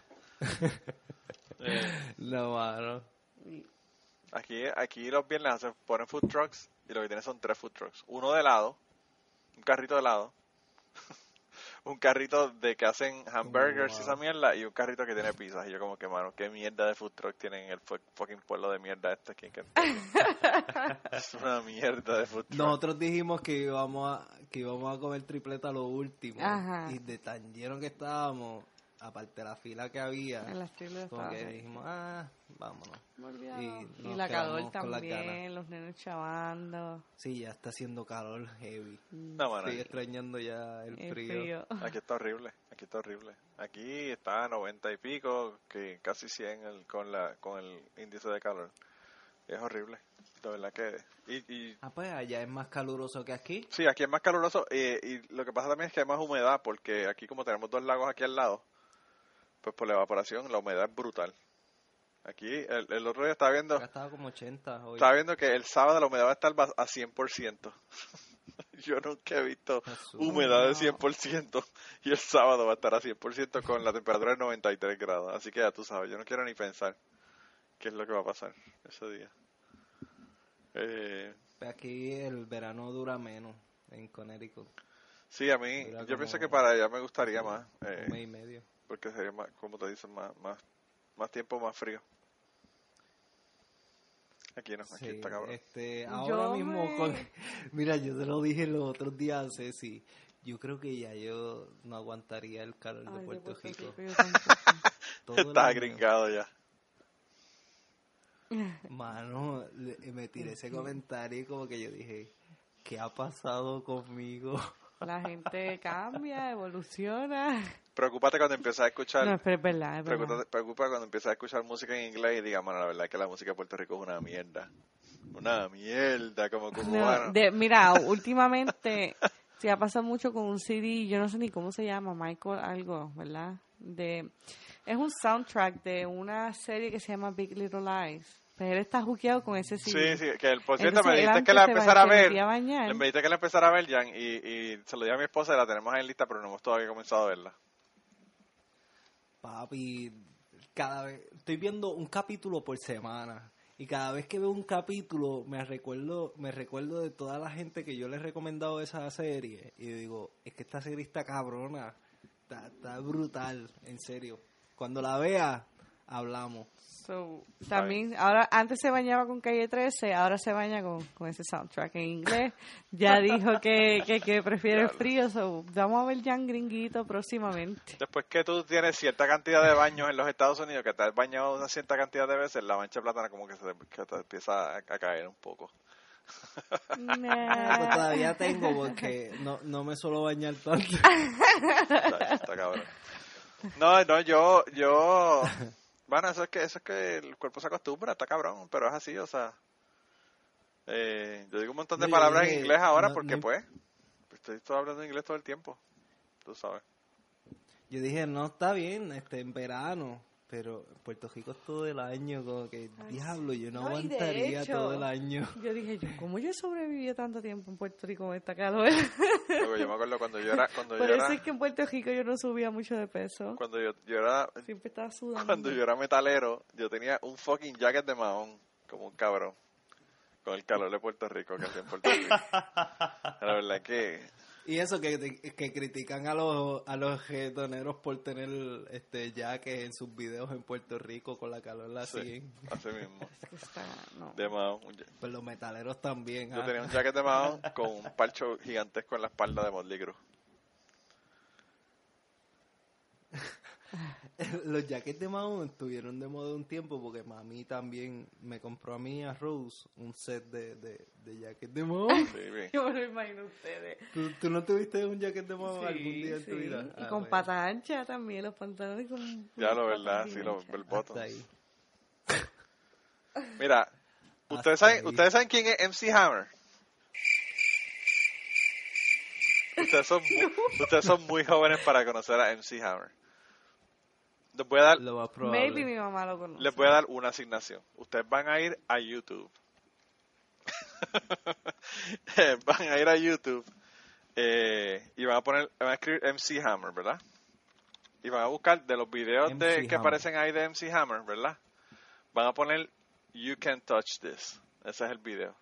No, mano. Aquí los viernes ponen food trucks y lo que tienen son 3 food trucks. Uno de helado, un carrito de helado, un carrito de que hacen hamburgers y esa mierda, y un carrito que tiene pizzas. Y yo como que, mano, qué mierda de food truck tienen en el fucking pueblo de mierda este aquí en Kentucky. Es una mierda de food truck. Nosotros dijimos que íbamos a comer tripleta lo último. Ajá. Y de tan lleno que estábamos, aparte de la fila que había, En las filas como estaba que heavy. dijimos, vámonos. Me olvidaba. Y Y nos la calor quedamos con las ganas. también, los nenes chavando. Sí, ya está haciendo calor heavy. No, mano, Estoy extrañando ya el El frío. aquí está horrible, aquí está horrible. Aquí está a 90 y pico, que casi 100 con el índice de calor. Es horrible, de verdad que... Pues allá es más caluroso que aquí. Sí, aquí es más caluroso y lo que pasa también es que hay más humedad porque aquí como tenemos 2 lagos aquí al lado, pues por la evaporación la humedad es brutal. Aquí el otro día estaba viendo... Acá estaba como 80 hoy. Estaba viendo que el sábado la humedad va a estar a 100%. Yo nunca he visto Jesús. humedad de 100% y el sábado va a estar a 100% con la temperatura de 93 grados. Así que ya tú sabes, yo no quiero ni pensar qué es lo que va a pasar ese día. Aquí el verano dura menos en Connecticut. Sí, a mí, Dura yo como pienso que para allá me gustaría más, un mes y medio. porque sería más, como te dicen, más tiempo, más frío. Aquí no, aquí Sí, está cabrón. ahora mismo, mira, yo te lo dije los otros días a Ceci, yo creo que ya yo no aguantaría el calor de Ay, Puerto Rico. yo tampoco. Todo el Está año. gringado ya. Mano, me tiré ese comentario y como que yo dije, ¿qué ha pasado conmigo? La gente cambia, evoluciona. Preocúpate cuando empiezas a escuchar... No, pero es verdad, es verdad. Preocupa cuando empiezas a escuchar música en inglés y digas, mano, la verdad es que la música de Puerto Rico es una mierda. Una mierda, como cubano. No, mira, últimamente se ha pasado mucho con un CD, yo no sé ni cómo se llama, Michael algo, ¿verdad? Es un soundtrack de una serie que se llama Big Little Lies. Pero él está juqueado con ese CD. Sí, que por cierto Entonces, me dijiste él que la antes empezara a se ver. metía a bañar. Me dijiste que la empezara a ver, Jan, y se lo dije a mi esposa y la tenemos ahí en lista, pero no hemos todavía comenzado a verla. Papi, cada vez estoy viendo un capítulo por semana y cada vez que veo un capítulo me recuerdo de toda la gente que yo le he recomendado esa serie y digo, es que esta serie está cabrona, está brutal, en serio. Cuando la vea, hablamos. So, también, ahora antes se bañaba con Calle 13, ahora se baña con ese soundtrack en inglés. Ya dijo que prefiere el frío, so, vamos a ver Jan Gringuito próximamente. Después que tú tienes cierta cantidad de baños en los Estados Unidos, que te has bañado una cierta cantidad de veces, la mancha de plátano como que que te empieza a caer un poco. Pero todavía tengo porque no me suelo bañar tanto. Está cabrón. No, yo... Bueno, eso es que el cuerpo se acostumbra, está cabrón, pero es así, o sea... yo digo un montón de palabras en inglés ahora porque, pues, estoy hablando inglés todo el tiempo, tú sabes. Yo dije, no, está bien, en verano, pero en Puerto Rico es todo el año, como que, diablo, yo no y de aguantaría hecho, todo el año. Yo dije, ¿cómo yo sobreviví tanto tiempo en Puerto Rico con esta calor? Luego, yo me acuerdo cuando yo era... Por eso es que en Puerto Rico yo no subía mucho de peso. Cuando yo era... Siempre estaba sudando. Cuando yo era metalero, yo tenía un fucking jacket de mahón, como un cabrón, con el calor de Puerto Rico, que hacía en Puerto Rico. La verdad que... Y eso que critican a los reggaetoneros por tener jackets en sus videos en Puerto Rico con la calor la siguen. Así mismo. Es que está, no. De mahón. Pues los metaleros también. Yo tenía un jacket de mahón con un parcho gigantesco en la espalda de Motley Crue. Los jackets de Mahon estuvieron de moda un tiempo porque mami también me compró a mí, a Rose, un set de jackets de Mahon. Sí, bien. Yo me lo imagino ustedes. ¿Tú no tuviste un jacket de Mahon Sí, algún día en tu sí. vida? Y con pata ancha también, los pantalones con... Ya lo patas verdad, bien sí, los anchas. belbotos. Hasta ahí. Mira, ¿ustedes saben quién es MC Hammer? Ustedes son muy jóvenes para conocer a MC Hammer. Les voy a dar, Lo más probable. Maybe mi mamá lo conoce. les voy a dar una asignación. Ustedes van a ir a YouTube. Van a ir a YouTube y van a escribir MC Hammer, ¿verdad? Y van a buscar de los videos MC que Hammer. aparecen ahí de MC Hammer, ¿verdad? Van a poner You Can't Touch This. Ese es el video.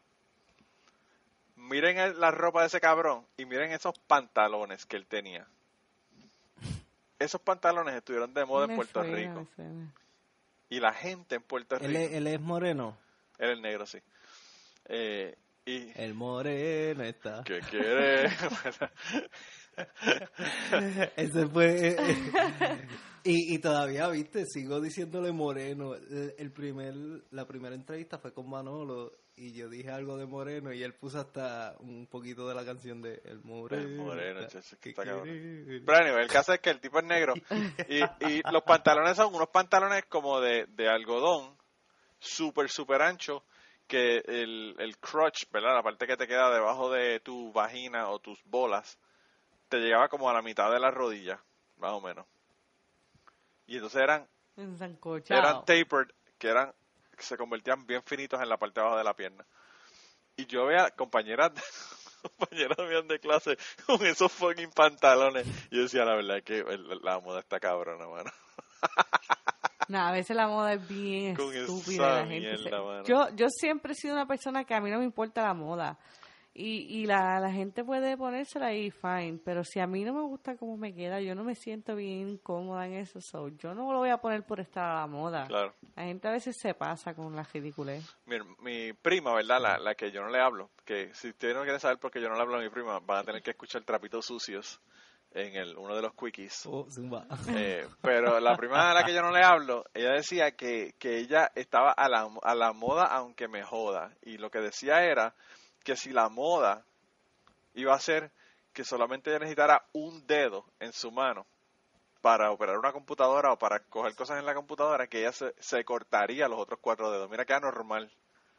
Miren la ropa de ese cabrón y miren esos pantalones que él tenía. Esos pantalones estuvieron de moda en Me Puerto suena, Rico. me suena. Y la gente en Puerto Rico... Él es moreno. Él es negro, sí. Y... El moreno está. ¿Qué quiere? Ese fue Y todavía, viste, sigo diciéndole Moreno. La primera entrevista fue con Manolo y yo dije algo de Moreno y él puso hasta un poquito de la canción de El Moreno. El Moreno, chacho, que está cabrón. Pero anyway, el caso es que el tipo es negro y los pantalones son unos pantalones como de algodón, súper ancho, que el crotch, ¿verdad? La parte que te queda debajo de tu vagina o tus bolas, te llegaba como a la mitad de la rodilla, más o menos. Y entonces eran tapered, que se convertían bien finitos en la parte de abajo de la pierna. Y yo veía compañeras mías de clase con esos fucking pantalones. Y yo decía, la verdad es que la moda está cabrona, mano. No, a veces la moda es bien Con estúpida. esa mierda, mano. Yo siempre he sido una persona que a mí no me importa la moda. Y la gente puede ponérsela ahí, fine. Pero si a mí no me gusta cómo me queda, yo no me siento bien cómoda en eso. Yo no lo voy a poner por estar a la moda. Claro. La gente a veces se pasa con la ridiculez. Mi prima, ¿verdad? La que yo no le hablo. Que si ustedes no quieren saber por qué yo no le hablo a mi prima, van a tener que escuchar Trapitos Sucios en uno de los quickies. Pero la prima a la que yo no le hablo, ella decía que ella estaba a la moda aunque me joda. Y lo que decía era que si la moda iba a ser que solamente ella necesitara un dedo en su mano para operar una computadora o para coger cosas en la computadora, que ella se cortaría los otros 4 dedos. Mira que anormal.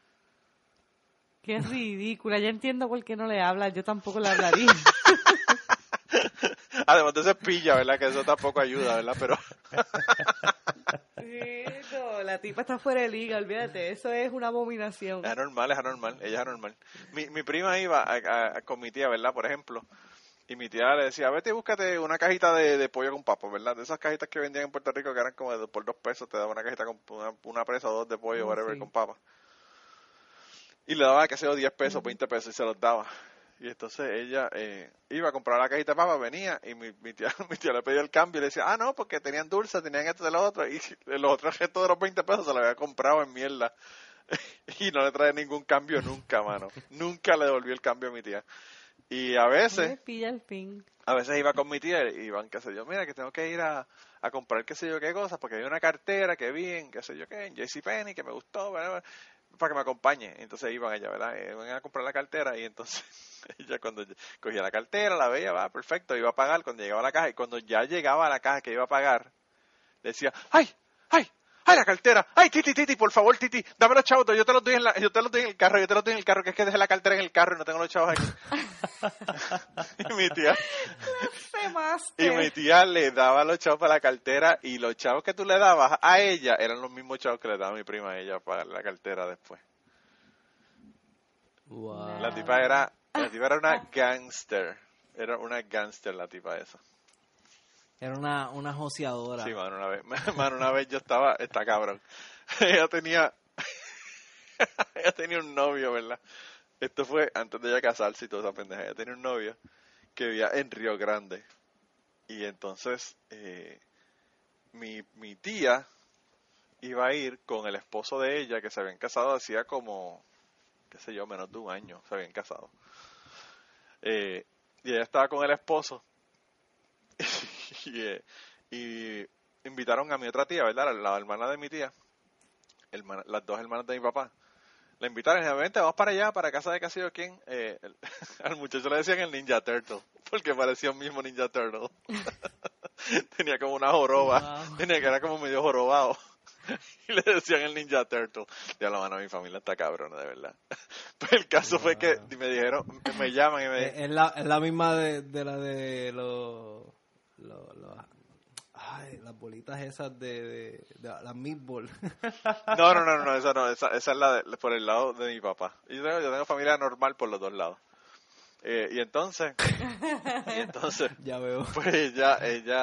Qué ridícula. Ya entiendo por qué no le habla. Yo tampoco le hablaría. Además de cepilla, ¿verdad? Que eso tampoco ayuda, ¿verdad? Pero Sí, no, la tipa está fuera de liga, olvídate, eso es una abominación. es anormal, ella es anormal. Mi prima iba con mi tía, ¿verdad? Por ejemplo, y mi tía le decía, vete y búscate una cajita de pollo con papas, ¿verdad? De esas cajitas que vendían en Puerto Rico que eran como por $2, te daba una cajita con una presa o 2 de pollo, whatever, sí, con papas. Y le daba, qué sé yo, $10, $20 y se los daba. Y entonces ella iba a comprar la cajita de papas, venía y mi tía le pedía el cambio y le decía, no, porque tenían dulce, tenían esto de lo otro, y los otros gestos de los $20 se lo había comprado en mierda. Y no le trae ningún cambio nunca, mano. Nunca le devolvió el cambio a mi tía. Y a veces pilla el fin. A veces iba con mi tía y iban, qué sé yo, mira que tengo que ir a comprar qué sé yo qué cosas, porque hay una cartera que vi en qué sé yo qué, en JCPenney, que me gustó, ¿verdad? Para que me acompañe. Entonces iban allá, ¿verdad? Iban a comprar la cartera y entonces ella cuando cogía la cartera, la veía, va, perfecto, iba a pagar cuando llegaba a la caja y cuando ya llegaba a la caja que iba a pagar, le decía, ¡ay! La cartera! ¡Ay, Titi, por favor, Titi! Dame los chavos, yo te los doy en el carro, que es que dejé la cartera en el carro y no tengo los chavos aquí. Y mi tía le daba los chavos para la cartera y los chavos que tú le dabas a ella eran los mismos chavos que le daba mi prima a ella para la cartera después. Wow. La tipa era una gangster. Era una gangster la tipa esa. Era una joseadora. Sí, una vez yo estaba, está cabrón. Ella tenía un novio, ¿verdad? Esto fue antes de ella casarse y toda esa pendeja. Ella tenía un novio que vivía en Río Grande. Y entonces mi tía iba a ir con el esposo de ella, que se habían casado hacía como, qué sé yo, menos de un año se habían casado. Y ella estaba con el esposo. Y invitaron a mi otra tía, ¿verdad? La hermana de mi tía, las 2 hermanas de mi papá. La invitaron y dijeron, vente, vamos para allá, para casa de casi yo quién. Al muchacho le decían el Ninja Turtle, porque parecía un mismo Ninja Turtle. Tenía como una joroba, Wow. que era como medio jorobado. Y le decían el Ninja Turtle. Ya la mano, mi familia está cabrona, de verdad. Pues el caso fue que me dijeron, me llaman y me dicen, Es la misma de la de las bolitas esas de las meatball. No, esa es la por el lado de mi papá. Yo tengo familia normal por los 2 lados. Y entonces Ya veo. pues ella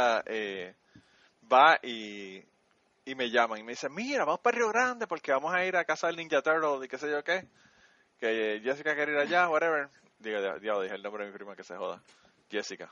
va y me llaman y me dice, mira, vamos para Río Grande porque vamos a ir a casa del Ninja Turtle y qué sé yo qué, que Jessica quiere ir allá, whatever. Digo, dije el nombre de mi prima, que se joda. Jessica.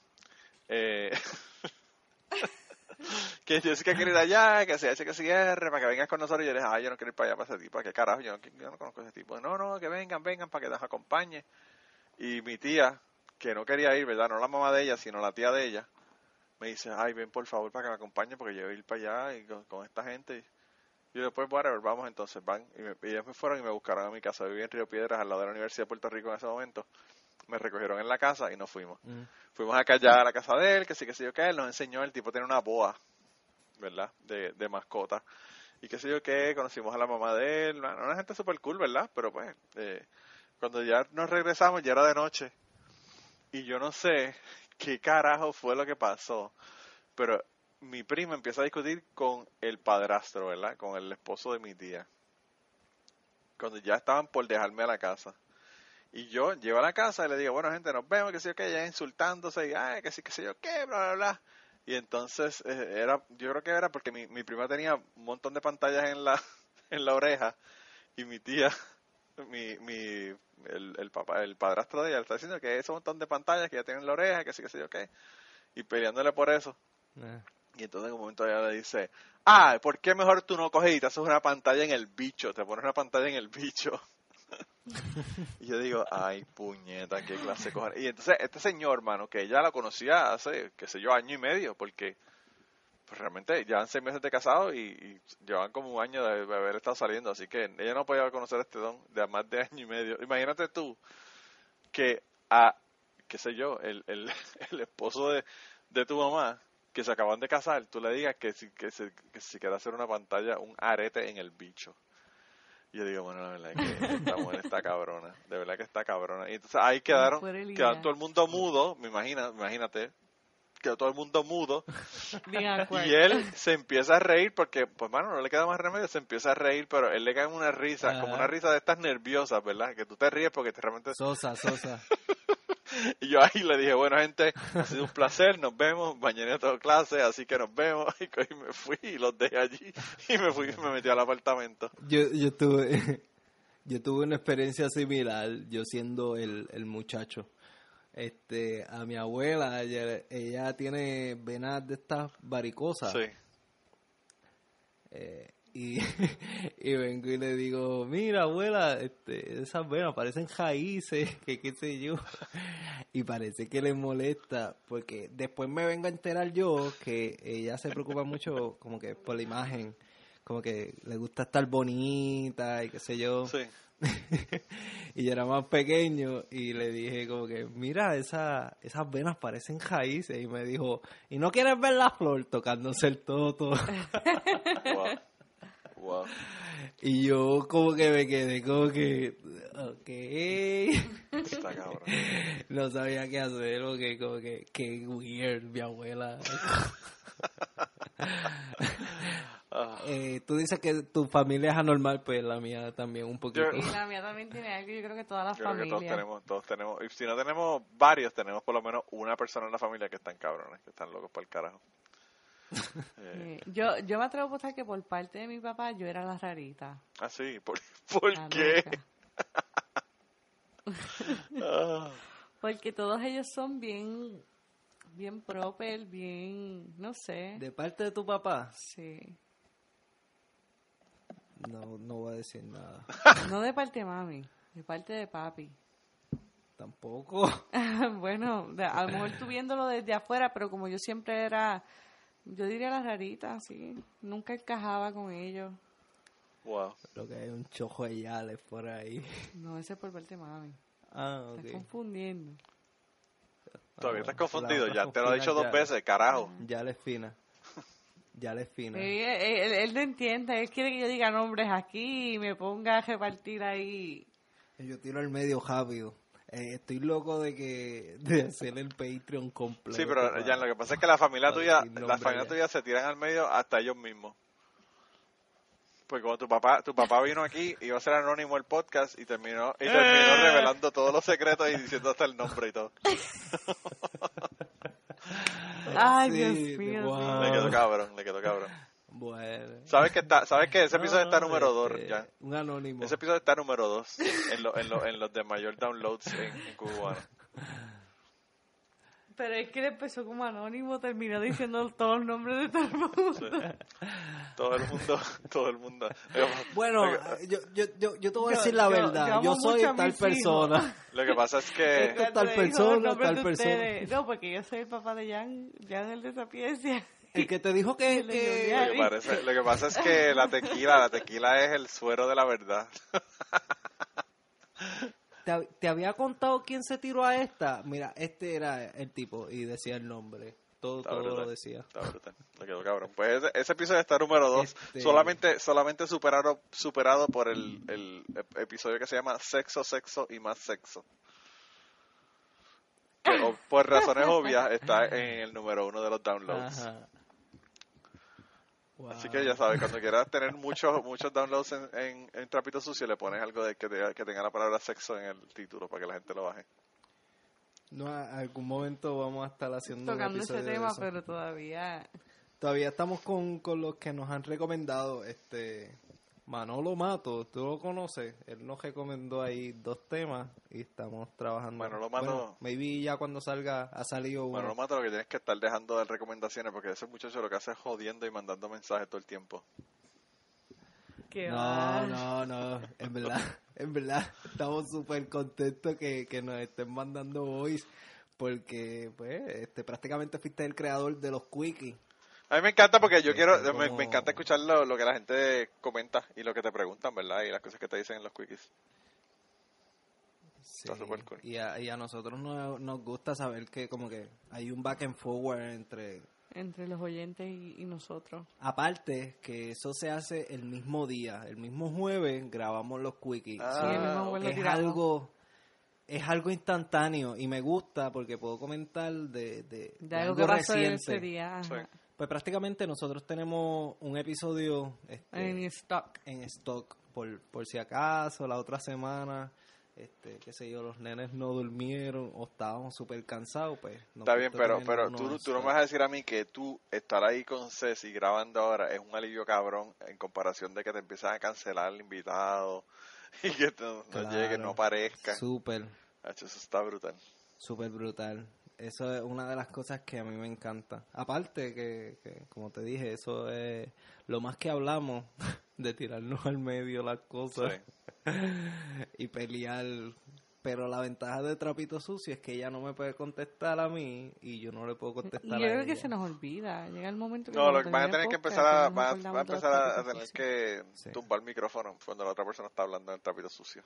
Que Jessica quiere ir allá, que se hace que cierre, para que vengas con nosotros. Y yo le dije, yo no quiero ir para allá, para ese tipo, ¿qué carajo? Yo no conozco a ese tipo. No, que vengan, para que nos acompañe. Y mi tía, que no quería ir, ¿verdad? No la mamá de ella, sino la tía de ella, me dice, ay, ven por favor para que me acompañe porque yo voy a ir para allá y con esta gente. Y después, whatever, vamos entonces, van. Y ellos me fueron y me buscaron a mi casa. Viví en Río Piedras, al lado de la Universidad de Puerto Rico en ese momento. Me recogieron en la casa y nos fuimos. Fuimos acá ya a la casa de él, que sí, él nos enseñó, el tipo tiene una boa, ¿verdad? De mascota. Y qué sé yo qué, conocimos a la mamá de él, una gente súper cool, ¿verdad? Pero pues, cuando ya nos regresamos, ya era de noche. Y yo no sé qué carajo fue lo que pasó, pero mi prima empieza a discutir con el padrastro, ¿verdad? Con el esposo de mi tía. Cuando ya estaban por dejarme a la casa. Y yo llego a la casa y le digo, bueno, gente, nos vemos, que sé yo qué, ya insultándose, y ay, que sí, que sé yo qué, bla, bla, bla. Y entonces, yo creo que era porque mi prima tenía un montón de pantallas en la oreja, y mi tía, el padrastro de ella, le está diciendo que ese montón de pantallas que ya tiene en la oreja, que sí, que sé yo qué, y peleándole por eso. Y entonces en un momento ella le dice, ¿por qué mejor tú no coges y te haces una pantalla en el bicho? Te pones una pantalla en el bicho. Y yo digo, ay, puñeta, qué clase de cojones. Y entonces este señor, mano, que ella la conocía hace, qué sé yo, 1 año y medio, porque pues realmente llevan 6 meses de casado y llevan como 1 año de haber estado saliendo, así que ella no podía conocer a este don de más de 1 año y medio. Imagínate tú que qué sé yo, el esposo de tu mamá, que se acaban de casar, tú le digas que si quiere hacer una pantalla, un arete en el bicho. Y yo digo, bueno, la verdad es que esta mujer está cabrona, de verdad que está cabrona. Y entonces ahí quedaron todo el mundo mudo, imagínate, quedó todo el mundo mudo. Y él se empieza a reír porque, pues, mano, no le queda más remedio, se empieza a reír, pero él le cae una risa, como una risa de estas nerviosas, ¿verdad? Que tú te ríes porque realmente... Sosa. Y yo ahí le dije, bueno, gente, ha sido un placer, nos vemos, mañana tengo clase, así que nos vemos. Y me fui y los dejé allí y me fui y me metí al apartamento. Yo tuve una experiencia similar, yo siendo el muchacho. A mi abuela, ella tiene venas de estas varicosas. Sí. Y vengo y le digo, mira, abuela, esas venas parecen raíces, que qué sé yo. Y parece que le molesta, porque después me vengo a enterar yo que ella se preocupa mucho como que por la imagen, como que le gusta estar bonita y qué sé yo. Sí. Y yo era más pequeño y le dije como que, mira, esas venas parecen raíces. Y me dijo, ¿y no quieres ver la flor tocándose el toto? Wow. Y yo como que me quedé como que, Está cabrón. no sabía qué hacer, porque como que, qué weird, mi abuela. Tú dices que tu familia es anormal, pues la mía también un poquito. Sí, la mía también tiene algo, yo creo que todas las familias. Todos tenemos, y si no tenemos varios, tenemos por lo menos una persona en la familia que están cabrones, que están locos para el carajo. Yo me atrevo a apostar que por parte de mi papá yo era la rarita. Ah, sí, ¿por qué? Porque todos ellos son bien proper, bien, no sé. ¿De parte de tu papá? Sí. No voy a decir nada. No de parte de mami, de parte de papi. Tampoco. Bueno, a lo mejor tú viéndolo desde afuera, pero como yo siempre era, yo diría la rarita, sí. Nunca encajaba con ellos. Wow. Lo que hay un chojo de yales por ahí. No, ese es por parte de mami. Ok. Estás confundiendo. Todavía estás confundido, ya te lo he dicho 2 veces, carajo. Yales fina. Yales fina. Él no entiende, él quiere que yo diga nombres aquí y me ponga a repartir ahí. Yo tiro al medio rápido. Estoy loco de hacer el Patreon completo. Sí, pero ya lo que pasa es que la familia tuya se tiran al medio hasta ellos mismos. Porque cuando tu papá vino aquí, iba a ser anónimo el podcast y terminó revelando todos los secretos y diciendo hasta el nombre y todo. Ay, Sí, Dios mío. wow. Le quedó cabrón. Bueno. ¿Sabes que ese episodio está número 2 ya? Un anónimo. Ese episodio está número 2 en los de mayor downloads en Cubano. Pero es que él empezó como anónimo, terminó diciendo todos los nombres de todo el mundo. Sí. Todo el mundo. Bueno, yo te voy a decir la verdad. Yo soy tal persona. Lo que pasa es que... Tal persona, tal persona. No, porque yo soy el papá de Jan el de Sapiencia. El que te dijo que... Lo que pasa es que la tequila es el suero de la verdad. ¿Te había contado quién se tiró a esta? Mira, este era el tipo y decía el nombre. Todo lo decía. Está brutal. Me quedó cabrón. Pues ese episodio está número 2. Solamente superado por el episodio que se llama Sexo y más sexo. Que, por razones obvias está en el número 1 de los downloads. Ajá. Wow. Así que ya sabes, cuando quieras tener muchos downloads en Trapito Sucio, le pones algo de que tenga la palabra sexo en el título para que la gente lo baje. No, a algún momento vamos a estar haciendo tocando un episodio ese tema, de eso. pero todavía estamos con los que nos han recomendado. Manolo Mato, tú lo conoces, él nos recomendó ahí 2 temas y estamos trabajando. Manolo Mato, bueno, maybe ya cuando salga ha salido uno. Manolo Mato, lo que tienes que estar dejando de recomendaciones, porque ese muchacho lo que hace es jodiendo y mandando mensajes todo el tiempo. No, en verdad estamos súper contentos que nos estén mandando voice, porque pues prácticamente fuiste el creador de los quickies. A mí me encanta porque me encanta escuchar lo que la gente comenta y lo que te preguntan, ¿verdad? Y las cosas que te dicen en los quickies. Sí, está súper cool. Y a nosotros nos gusta saber que como que hay un back and forward entre los oyentes y nosotros. Aparte que eso se hace el mismo día, el mismo jueves grabamos los quickies. Sí, el mismo jueves es algo instantáneo y me gusta porque puedo comentar de algo que pasó ese día. Sí. Pues prácticamente nosotros tenemos un episodio en stock por si acaso la otra semana qué sé yo, los nenes no durmieron o estábamos súper cansados, pues está bien, pero tú no me vas a decir a mí que tú estar ahí con Ceci grabando ahora es un alivio cabrón en comparación de que te empiezan a cancelar el invitado y que no llegue, no aparezca. Súper. Eso está brutal. Súper brutal. Eso es una de las cosas que a mí me encanta. Aparte que como te dije, eso es lo más que hablamos de tirarnos al medio las cosas y pelear. Pero la ventaja de Trapito Sucio es que ella no me puede contestar a mí y yo no le puedo contestar a ella. Y yo creo que se nos olvida. Llega el momento que van a tener que empezar a tener que tumbar el micrófono cuando la otra persona está hablando en Trapito Sucio.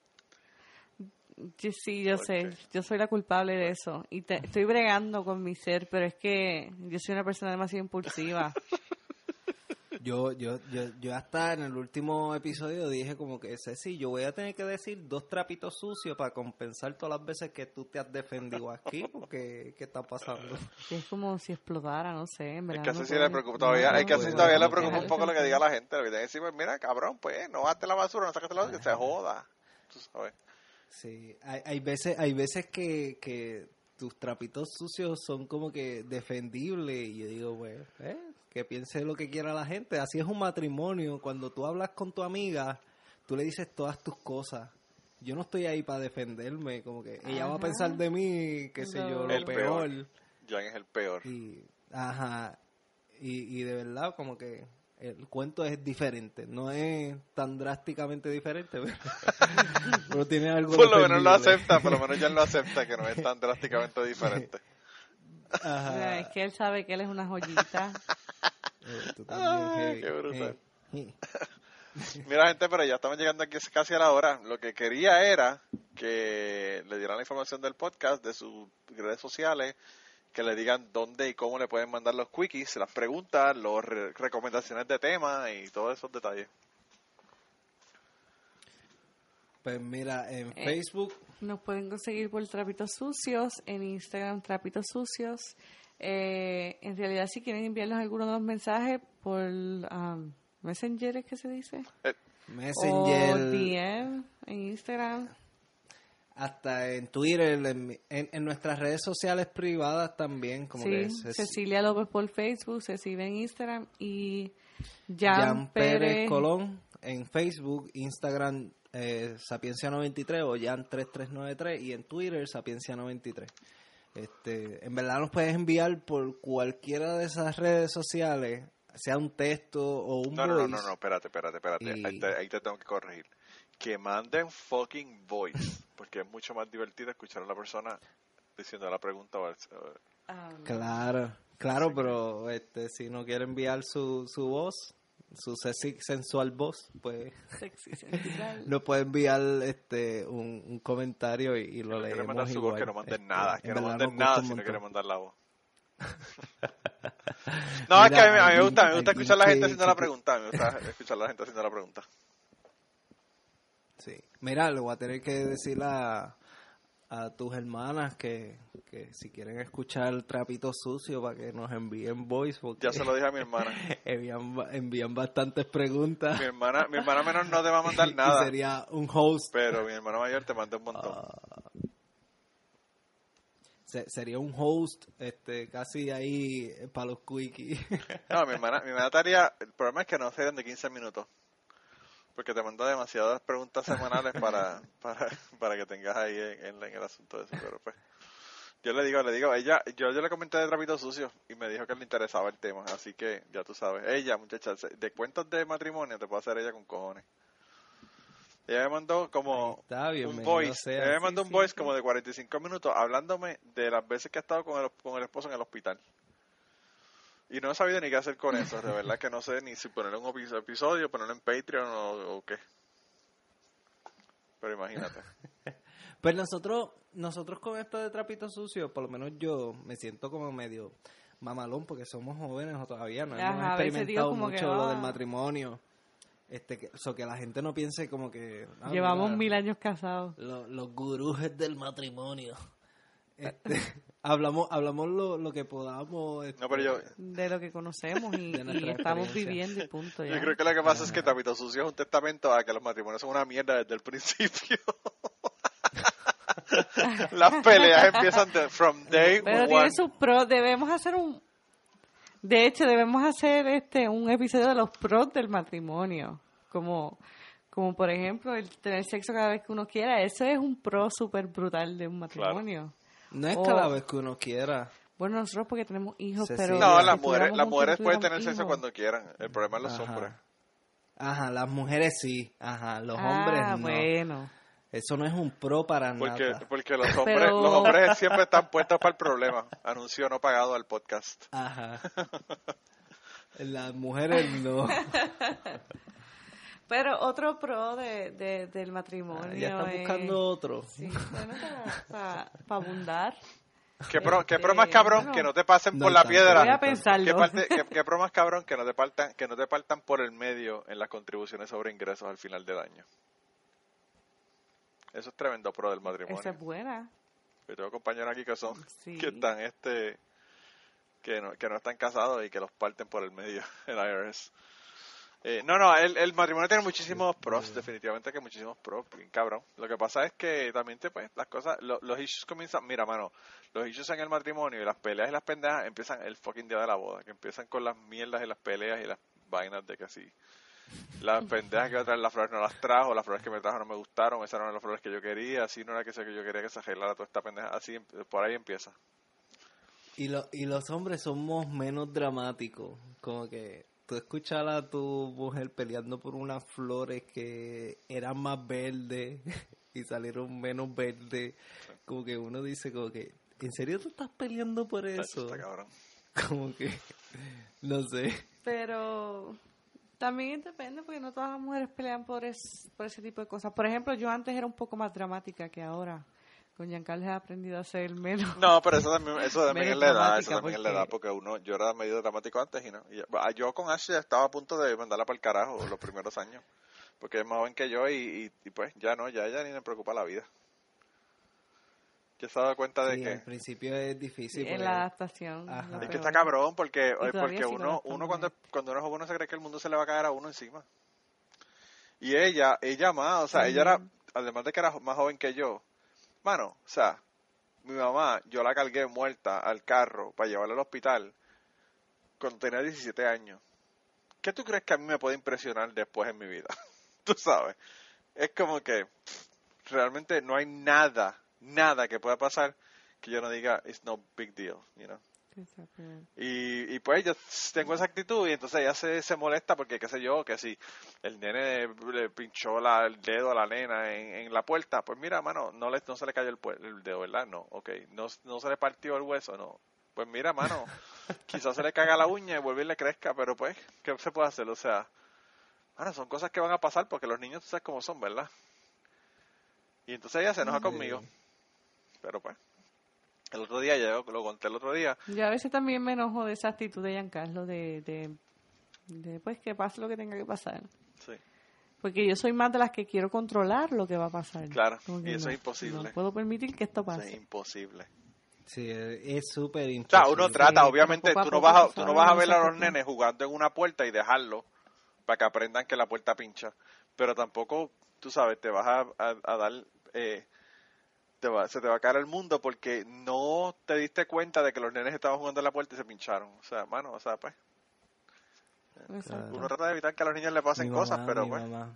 Sí, yo sé, yo soy la culpable de eso y estoy bregando con mi ser, pero es que yo soy una persona demasiado impulsiva. Yo hasta en el último episodio dije como que Ceci, yo voy a tener que decir 2 trapitos sucios para compensar todas las veces que tú te has defendido aquí, porque ¿qué está pasando? Es como si explotara, no sé, en verdad. Es que a Ceci le preocupa todavía, le preocupa un poco lo que diga la gente, lo que tiene que decir, pues mira, cabrón, pues no baste la basura, no sacaste la basura, que se joda, tú sabes. Sí, hay veces que tus trapitos sucios son como que defendibles y yo digo, pues, que piense lo que quiera la gente. Así es un matrimonio. Cuando tú hablas con tu amiga, tú le dices todas tus cosas. Yo no estoy ahí para defenderme, como que ella va a pensar de mí, qué sé yo, lo peor. Jan es el peor. Y de verdad, como que el cuento es diferente, no es tan drásticamente diferente, pero tiene algo por lo menos lo acepta, por lo menos Jan lo acepta, que no es tan drásticamente diferente. Ajá. Es que él sabe que él es una joyita. Qué brutal. Mira, gente, pero ya estamos llegando aquí casi a la hora. Lo que quería era que le dieran la información del podcast, de sus redes sociales, que le digan dónde y cómo le pueden mandar los quickies, las preguntas, las recomendaciones de temas y todos esos detalles. Pues mira, en Facebook nos pueden conseguir por Trapitos Sucios, en Instagram Trapitos Sucios. En realidad, si quieren enviarnos algunos de los mensajes por Messenger, ¿es que se dice? Messenger. O DM en Instagram. Hasta en Twitter, en nuestras redes sociales privadas también. Como sí, que es Cecilia López por Facebook, Cecilia en Instagram y Jan Pérez Colón en Facebook, Instagram Sapiencia 93 o Jan 3393 y en Twitter Sapiencia 93. En verdad nos puedes enviar por cualquiera de esas redes sociales, sea un texto o un voice. No, espérate. Y- Ahí te tengo que corregir. Que manden fucking voice, porque es mucho más divertido escuchar a la persona diciendo la pregunta. Claro, pero si no quiere enviar su voz, su sexy, sensual voz, pues Sexy, sensual. nos puede enviar un comentario y lo Si no quiere leemos mandar su igual. voz, que no manden nada. Que en no verdad manden nos nada gusta un si no montón. quiere mandar la voz. No, es que a mí me gusta escuchar a la gente haciendo la pregunta. A mí me gusta escuchar a la gente haciendo la pregunta. Sí. Mira, le voy a tener que decir a tus hermanas que si quieren escuchar Trapito Sucio para que nos envíen voice, porque Ya se lo dije a mi hermana. envían bastantes preguntas. Mi hermana menor no te va a mandar Y nada. sería un host. Pero mi hermana mayor te manda un montón. Sería un host casi ahí para los quickies. No, mi hermana estaría... El problema es que no serían de 15 minutos. Porque te manda demasiadas preguntas semanales para que tengas ahí en el asunto de eso. Pero pues, yo le digo, yo le comenté de Trapito Sucio y me dijo que le interesaba el tema. Así que, ya tú sabes. Ella, muchacha, de cuentos de matrimonio te puede hacer ella con cojones. Ella me mandó como Está bien, un voice. Ella me mandó un voice como de 45 minutos hablándome de las veces que ha estado con el esposo en el hospital. Y no he sabido ni qué hacer con eso. De verdad que no sé ni si ponerle un episodio, ponerlo en Patreon o qué. Pero imagínate. Pues nosotros con esto de Trapito Sucio, por lo menos yo me siento como medio mamalón porque somos jóvenes o todavía no hemos Ajá, a veces digo experimentado como mucho que, lo del matrimonio. Que la gente no piense como que... Llevamos mira, 1000 años casados. los gurujes del matrimonio. Hablamos lo que podamos. No, pero yo De lo que conocemos y nuestra estamos experiencia. viviendo y punto. Ya. creo que lo que pasa es que Trapito Sucio es un testamento a que los matrimonios son una mierda desde el principio. Las peleas empiezan from day Pero one. tiene sus pros. Debemos hacer un episodio de los pros del matrimonio. Como por ejemplo el tener sexo cada vez que uno quiera. Eso es un pro súper brutal de un matrimonio. No es cada vez que uno quiera. Bueno, nosotros porque tenemos hijos, Sí, pero... sí. No, si las estuviéramos mujeres juntos y pueden tener tuviéramos sexo hijos. cuando quieran. El problema es los Ajá. hombres. Ajá, las mujeres sí. Ajá, los hombres no. Bueno. Eso no es un pro para nada. Porque los Pero- hombres siempre están puestos para el problema. Anuncio no pagado al podcast. Ajá. Las mujeres no. Pero otro pro del matrimonio Ya está es- buscando otro. Sí, bueno, para abundar. ¿Qué pro más cabrón bueno, que no te pasen no por la tanto. piedra? Voy a pensarlo. ¿Qué pro más cabrón que no te partan por el medio en las contribuciones sobre ingresos al final del año? Eso es tremendo pro del matrimonio. Esa es buena. Yo tengo compañeros aquí que son Sí. que están que no están casados y que los parten por el medio el IRS. El matrimonio tiene muchísimos pros, definitivamente que muchísimos pros, bien cabrón. Lo que pasa es que también las cosas, los issues comienzan, mira mano, los issues en el matrimonio y las peleas y las pendejas empiezan el fucking día de la boda, que empiezan con las mierdas y las peleas y las vainas de que así. Las pendejas que iba a traer las flores no las trajo, las flores que me trajo no me gustaron, esas no eran las flores que yo quería, así no era que yo quería que se arreglara toda esta pendeja, así por ahí empieza. Y los hombres somos menos dramáticos. Como que tú escuchar a tu mujer peleando por unas flores que eran más verdes y salieron menos verdes. Como que uno dice como que, ¿en serio tú estás peleando por eso? Está cabrón. Como que, no sé. Pero también depende porque no todas las mujeres pelean por ese tipo de cosas. Por ejemplo, yo antes era un poco más dramática que ahora. Con Giancarlo he aprendido a ser menos. No, pero eso también es menos la edad, dramática, eso también es la edad, porque yo era medio dramático antes y no. Yo con Ashley estaba a punto de mandarla para el carajo los primeros años, porque es más joven que yo y pues ya ella ni me preocupa la vida. Yo se he dado cuenta de Sí, que al principio es difícil. en porque- la adaptación. Ajá. lo es que peor. está cabrón, porque todavía sigo uno adaptándome. cuando uno es joven uno se cree que el mundo se le va a caer a uno encima. Y ella más, o sea, ella era, además de que era más joven que yo, mano, o sea, mi mamá, yo la cargué muerta al carro para llevarla al hospital cuando tenía 17 años. ¿Qué tú crees que a mí me puede impresionar después en mi vida? Tú sabes. Es como que realmente no hay nada que pueda pasar que yo no diga, it's no big deal, you know. Exacto. Y pues yo tengo esa actitud y entonces ella se molesta porque, qué sé yo, que si el nene le pinchó el dedo a la nena en la puerta, pues mira, mano, no se le cayó el dedo, ¿verdad? No, okay. No se le partió el hueso, no. Pues mira, mano, quizás se le caga la uña y vuelve y le crezca, pero pues, ¿qué se puede hacer? O sea, bueno, son cosas que van a pasar porque los niños, tú sabes cómo son, ¿verdad? Y entonces ella se enoja conmigo, pero pues. El otro día, yo lo conté el otro día. Yo a veces también me enojo de esa actitud de Giancarlo, de pues que pase lo que tenga que pasar. Sí. Porque yo soy más de las que quiero controlar lo que va a pasar. Claro, y eso es imposible. No puedo permitir que esto pase. Eso es imposible. Sí, es súper O imposible. sea, uno trata, Sí, obviamente, poco a tú no poco vas a ver a los cuestión. nenes jugando en una puerta y dejarlo para que aprendan que la puerta pincha. Pero tampoco, tú sabes, te vas a dar... se te va a caer el mundo porque no te diste cuenta de que los nenes estaban jugando en la puerta y se pincharon. O sea, mano, o sea, pues... Exacto. Uno trata de evitar que a los niños le pasen cosas, pero mi pues... mamá.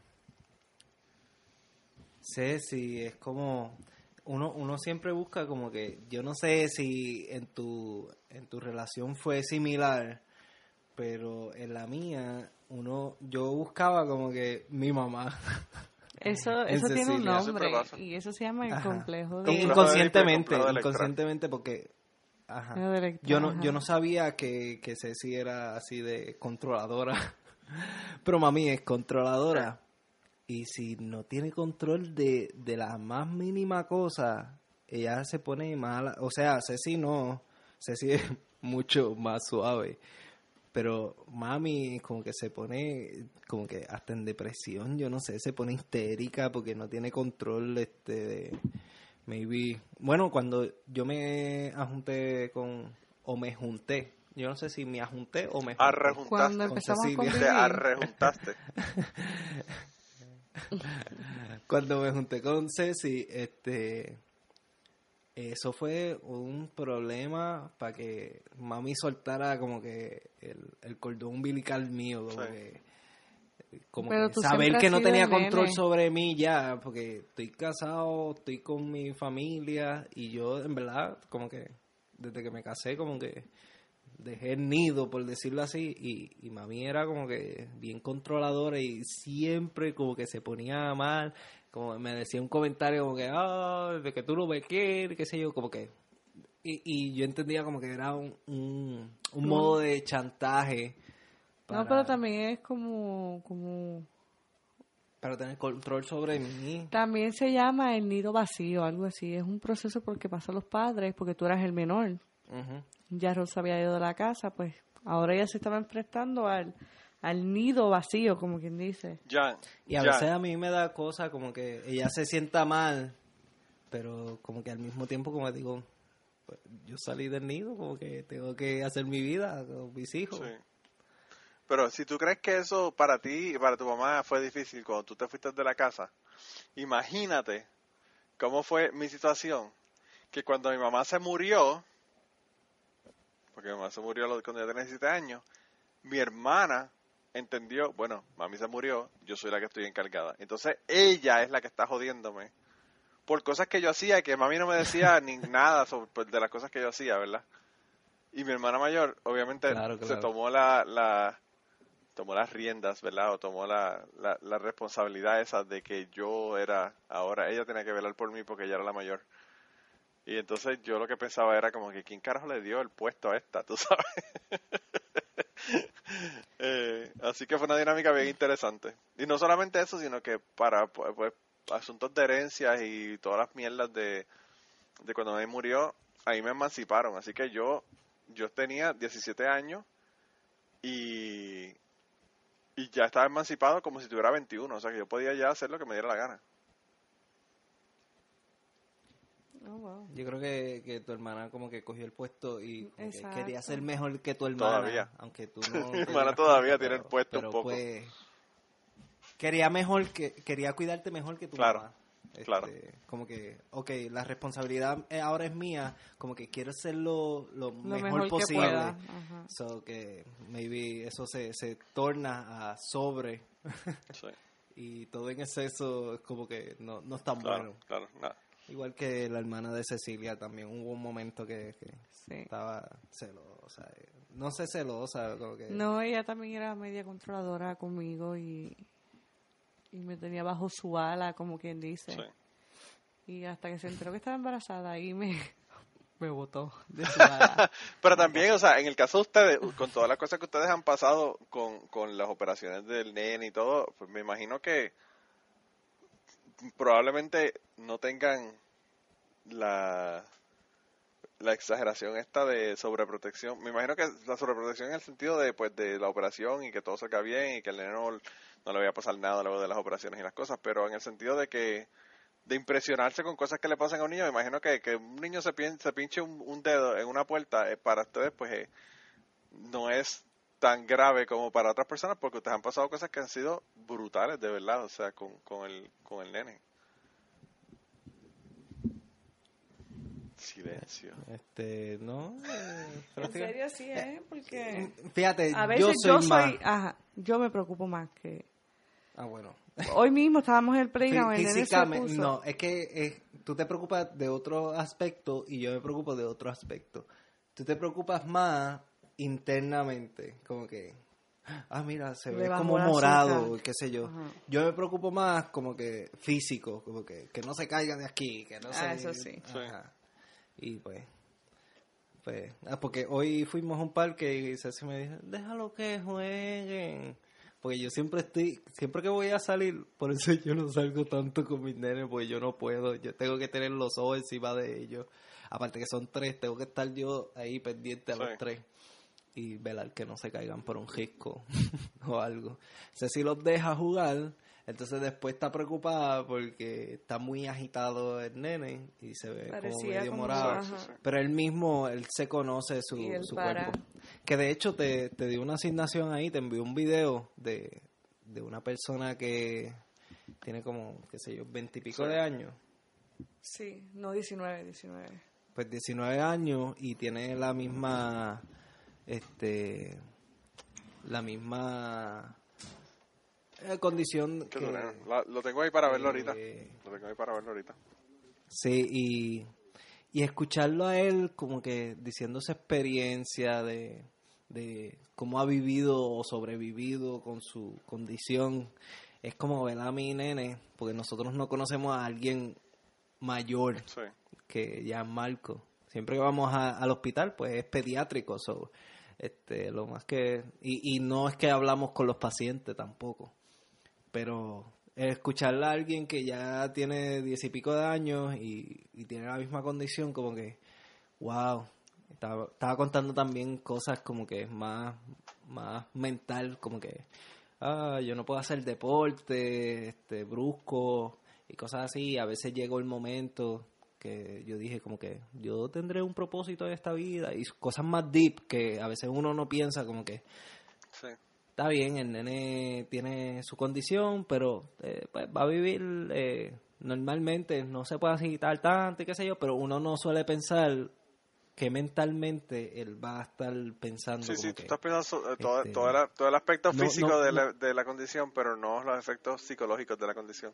Sí, es como... Uno siempre busca como que... Yo no sé si en tu relación fue similar, pero en la mía, yo buscaba como que mi mamá... Eso En tiene un Cecilia. nombre Siempre pasa. y eso se llama el Ajá. complejo Complejo Inconscientemente, de Electra. inconscientemente porque... Ajá. de Electra, Yo ajá. no sabía que Ceci era así de controladora, pero mami es controladora. Y si no tiene control de la más mínima cosa, ella se pone mala. O sea, Ceci no, Ceci es mucho más suave. Pero mami como que se pone como que hasta en depresión, yo no sé, se pone histérica porque no tiene control de... Maybe, bueno, cuando yo me ajunté me junté, yo no sé si me ajunté o me junté. Arrejuntaste. Cuando con empezamos a Cecilia. Te convivir, arrejuntaste. Cuando me junté con Ceci, eso fue un problema para que mami soltara como que el cordón umbilical mío, como Sí. que como Pero que tú saber siempre que has no sido tenía el control nene. sobre mí ya, porque estoy casado, estoy con mi familia y yo en verdad como que desde que me casé como que dejé el nido, por decirlo así, y mami era como que bien controladora y siempre como que se ponía mal, como me decía un comentario como que, de que tú no me quieres, qué sé yo, como que... Y yo entendía como que era un modo de chantaje no, pero también es como para tener control sobre mí. también se llama el nido vacío, algo así. Es un proceso porque pasan los padres, porque tú eras el menor. Ujú. Ya Rosa había ido de la casa, pues ahora ella se estaba enfrentando al nido vacío, como quien dice. Ya. Y a veces a mí me da cosa como que ella se sienta mal, pero como que al mismo tiempo como digo, pues, yo salí del nido, como que tengo que hacer mi vida con mis hijos. Sí. Pero si tú crees que eso para ti y para tu mamá fue difícil cuando tú te fuiste de la casa, imagínate cómo fue mi situación, que cuando mi mamá se murió, porque mi mamá se murió cuando yo tenía 17 años, mi hermana entendió, bueno, mami se murió, yo soy la que estoy encargada. Entonces ella es la que está jodiéndome por cosas que yo hacía y que mami no me decía ni nada sobre, de las cosas que yo hacía, ¿verdad? Y mi hermana mayor, obviamente, Claro. se tomó tomó las riendas, ¿verdad? O tomó la responsabilidad esa de que yo era, ahora ella tenía que velar por mí porque ella era la mayor. Y entonces yo lo que pensaba era como que ¿quién carajo le dio el puesto a esta? ¿Tú sabes? Así que fue una dinámica bien interesante. Y no solamente eso, sino que para pues, asuntos de herencias y todas las mierdas de cuando me murió, ahí me emanciparon. Así que yo tenía 17 años y ya estaba emancipado como si tuviera 21. O sea que yo podía ya hacer lo que me diera la gana. Oh, wow. Yo creo que tu hermana como que cogió el puesto y como que Exacto. quería ser mejor que tu hermana. Todavía. Aunque tú no... Mi hermana todavía tiene el puesto pero un poco. Pues, quería cuidarte mejor que tu Claro, mamá. claro. Como que, okay, la responsabilidad ahora es mía, como que quiero ser lo mejor que posible. pueda. Ajá. So que maybe eso se torna a Sí, y todo en exceso es como que no es tan claro, bueno. claro. Nada. Igual que la hermana de Cecilia también. Hubo un momento que Sí. estaba celosa. No sé, celosa, como que... No, ella también era media controladora conmigo y me tenía bajo su ala, como quien dice. Sí. Y hasta que se enteró que estaba embarazada, ahí me botó de su ala. Pero también, o sea, en el caso de ustedes, con todas las cosas que ustedes han pasado con las operaciones del nene y todo, pues me imagino que probablemente no tengan la exageración esta de sobreprotección. Me imagino que la sobreprotección en el sentido de, pues, de la operación y que todo salga bien y que el nene no le vaya a pasar nada luego de las operaciones y las cosas, pero en el sentido de impresionarse con cosas que le pasan a un niño. Me imagino que un niño se pinche un dedo en una puerta, para ustedes pues no es tan grave como para otras personas, porque ustedes han pasado cosas que han sido brutales, de verdad, o sea, con el nene. Silencio. No. En serio, sí, porque Fíjate, a veces yo soy más... Ajá, yo me preocupo más que... Ah, bueno. Hoy mismo estábamos en el playground, el nene se Físicamente, puso... no, es que tú te preocupas de otro aspecto y yo me preocupo de otro aspecto. Tú te preocupas más internamente, como que, mira, se ve como morado, qué sé yo. Ajá. Yo me preocupo más como que físico, como que no se caiga de aquí, que no se... eso sí. Ajá. Y pues, porque hoy fuimos a un parque y Ceci me dijo, déjalo que jueguen. Porque yo siempre que voy a salir, por eso yo no salgo tanto con mis nenes, porque yo no puedo, yo tengo que tener los ojos encima de ellos. Aparte que son 3, tengo que estar yo ahí pendiente a los 3 y velar que no se caigan por un risco o algo. Ceci los deja jugar, entonces después está preocupada porque está muy agitado el nene y se ve como medio morado. Pero él se conoce su cuerpo. Que de hecho te dio una asignación ahí, te envió un video de una persona que tiene como, qué sé yo, 20 y pico de años. Sí, no 19. Pues 19 años y tiene la misma condición que... Lo tengo ahí para verlo ahorita. Sí, y escucharlo a él como que diciendo su experiencia de cómo ha vivido o sobrevivido con su condición, es como ver a mi nene, porque nosotros no conocemos a alguien mayor que Gianmarco. Siempre que vamos al hospital, pues es pediátrico, lo más que... Y no es que hablamos con los pacientes tampoco, pero escucharle a alguien que ya tiene 10 y pico de años y tiene la misma condición, como que, wow, estaba contando también cosas como que más mental, como que, yo no puedo hacer deporte, brusco y cosas así. A veces llegó el momento que yo dije como que yo tendré un propósito en esta vida y cosas más deep que a veces uno no piensa, como que está bien, el nene tiene su condición, pero pues va a vivir normalmente, no se puede agitar tanto y qué sé yo, pero uno no suele pensar que mentalmente él va a estar pensando. Sí, como tú estás pensando todo el aspecto físico de la condición, pero no los efectos psicológicos de la condición.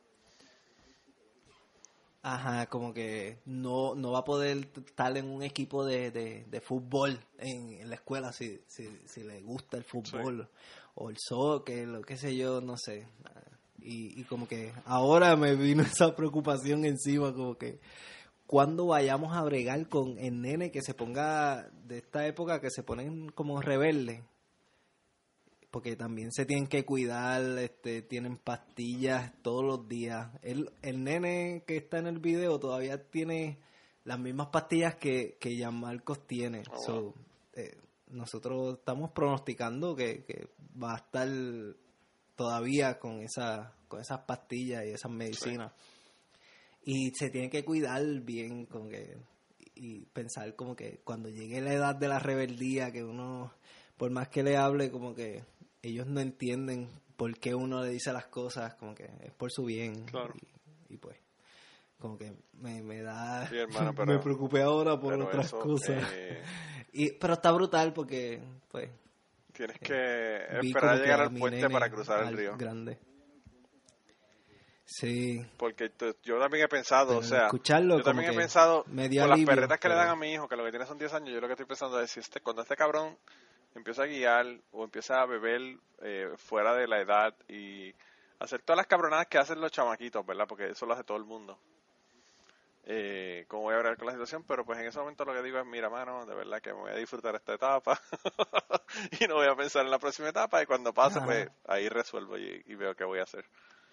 Ajá, como que no va a poder estar en un equipo de fútbol en la escuela si le gusta el fútbol o el soccer, lo que sé yo, no sé. Y como que ahora me vino esa preocupación encima, como que cuando vayamos a bregar con el nene que se ponga de esta época, que se ponen como rebeldes, porque también se tienen que cuidar, tienen pastillas todos los días. El nene que está en el video todavía tiene las mismas pastillas que Gianmarcos tiene. Nosotros estamos pronosticando que va a estar todavía con esas pastillas y esas medicinas. Y se tiene que cuidar bien, como que, y pensar como que cuando llegue la edad de la rebeldía, que uno, por más que le hable, como que ellos no entienden por qué uno le dice las cosas, como que es por su bien. Claro. Y pues, como que me da... Sí, hermano, me preocupé ahora por otras cosas. Pero está brutal porque, pues... Tienes que esperar a llegar al puente para cruzar el río. Grande. Sí. Porque yo también he pensado, Pero o sea, escucharlo yo también he como que pensado, medio con las alivio, perretas que le pero- dan a mi hijo, que lo que tiene son 10 años, yo lo que estoy pensando es, si cuando este cabrón empieza a guiar o empieza a beber fuera de la edad y hacer todas las cabronadas que hacen los chamaquitos, ¿verdad? Porque eso lo hace todo el mundo. Cómo voy a hablar con la situación, pero pues en ese momento lo que digo es, mira, mano, de verdad que me voy a disfrutar esta etapa y no voy a pensar en la próxima etapa, y cuando pase, pues ahí resuelvo y veo qué voy a hacer.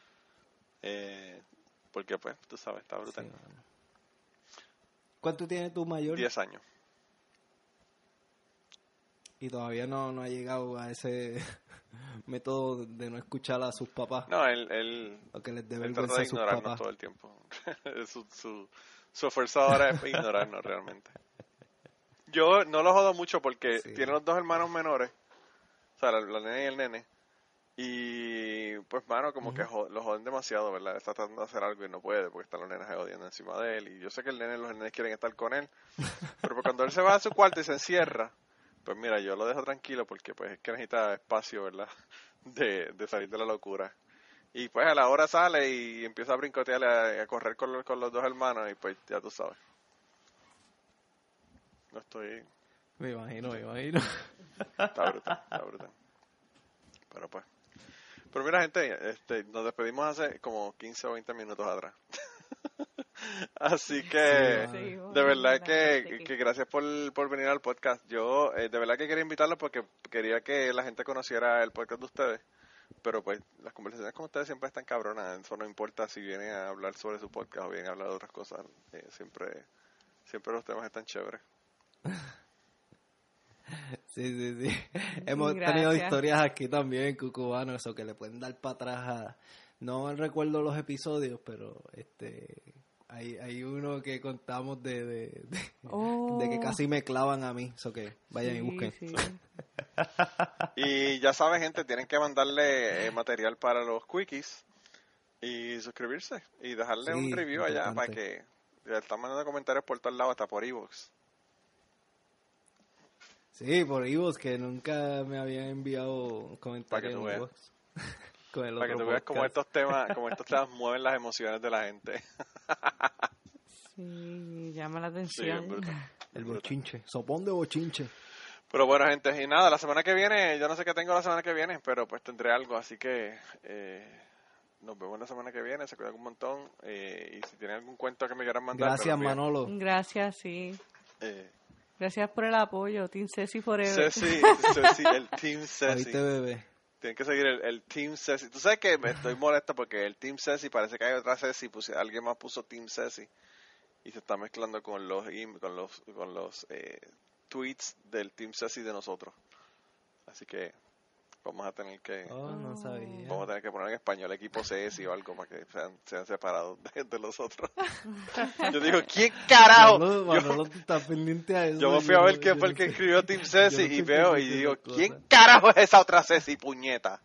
Porque pues, tú sabes, está brutal. Sí, mano. ¿Cuánto tiene tu mayor? 10 años. Y todavía no ha llegado a ese método de no escuchar a sus papás. No, él O que les dé trata vergüenza de a sus ignorarnos papás. todo el tiempo. Su esfuerzo ahora es ignorarnos realmente. Yo no lo jodo mucho porque Sí. tiene los dos hermanos menores, o sea, la nena y el nene, y pues, mano, como que lo joden demasiado, ¿verdad? Está tratando de hacer algo y no puede porque están los nenes jodiendo encima de él, y yo sé que los nenes quieren estar con él, pero pues cuando él se va a su cuarto y se encierra, pues mira, yo lo dejo tranquilo porque pues es que necesita espacio, ¿verdad? De salir de la locura. Y pues a la hora sale y empieza a brincotear, a correr con los dos hermanos, y pues ya tú sabes. No estoy... Me imagino. Está brutal. Pero pues. Pero mira, gente, nos despedimos hace como 15 o 20 minutos atrás. Así que, Sí, de verdad que gracias por venir al podcast. Yo, de verdad que quería invitarlos porque quería que la gente conociera el podcast de ustedes. Pero pues, las conversaciones con ustedes siempre están cabronas. Eso no importa si vienen a hablar sobre su podcast o vienen a hablar de otras cosas. Siempre los temas están chéveres. Sí. Hemos Gracias. tenido historias aquí también, cucubanos, eso que le pueden dar para atrás. No recuerdo los episodios, pero hay uno que contamos de que casi me clavan a mí. Eso que vayan y busquen. Sí. Y ya saben, gente, tienen que mandarle material para los quickies y suscribirse y dejarle Sí, un review allá importante. para que ya están mandando comentarios por todos lados, hasta por iVoox. Sí, por iVoox, que nunca me habían enviado Para comentarios que tú en veas. iVoox. Con el Para que otro tú veas cómo podcast. estos temas mueven las emociones de la gente. Sí, llama la Sí, es atención. brutal. El bochinche, sopón de bochinche. Pero bueno, gente, y nada, la semana que viene, yo no sé qué tengo la semana que viene, pero pues tendré algo, así que nos vemos la semana que viene, se cuidan un montón, y si tienen algún cuento que me quieran mandar, Gracias, me lo envían. Manolo. Gracias, sí. Eh, Gracias por el apoyo, Team Ceci Forever. Ceci, el Team Ceci. Oíste, bebé. Tienen que seguir el Team Ceci. Tú sabes que me estoy molesto porque el Team Ceci parece que hay otra Ceci, alguien más puso Team Ceci y se está mezclando con los tweets del Team Ceci de nosotros. Así que vamos a tener que No sabía. vamos a tener que poner en español equipo Ceci o algo para que sean separados de los otros. Yo digo, ¿quién carajo? Manolo, tú estás pendiente a eso. Yo me fui a ver quién fue el que escribió Team Ceci yo no y estoy veo y pendiente de digo, esas cosas. ¿quién carajo es esa otra Ceci, puñeta?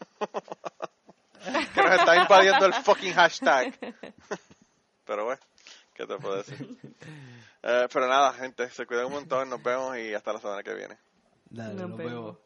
Que nos está invadiendo el fucking hashtag. Pero bueno, ¿qué te puedo decir? Pero nada, gente, se cuidan un montón, nos vemos y hasta la semana que viene. Dale, Nos nos vemos. vemos.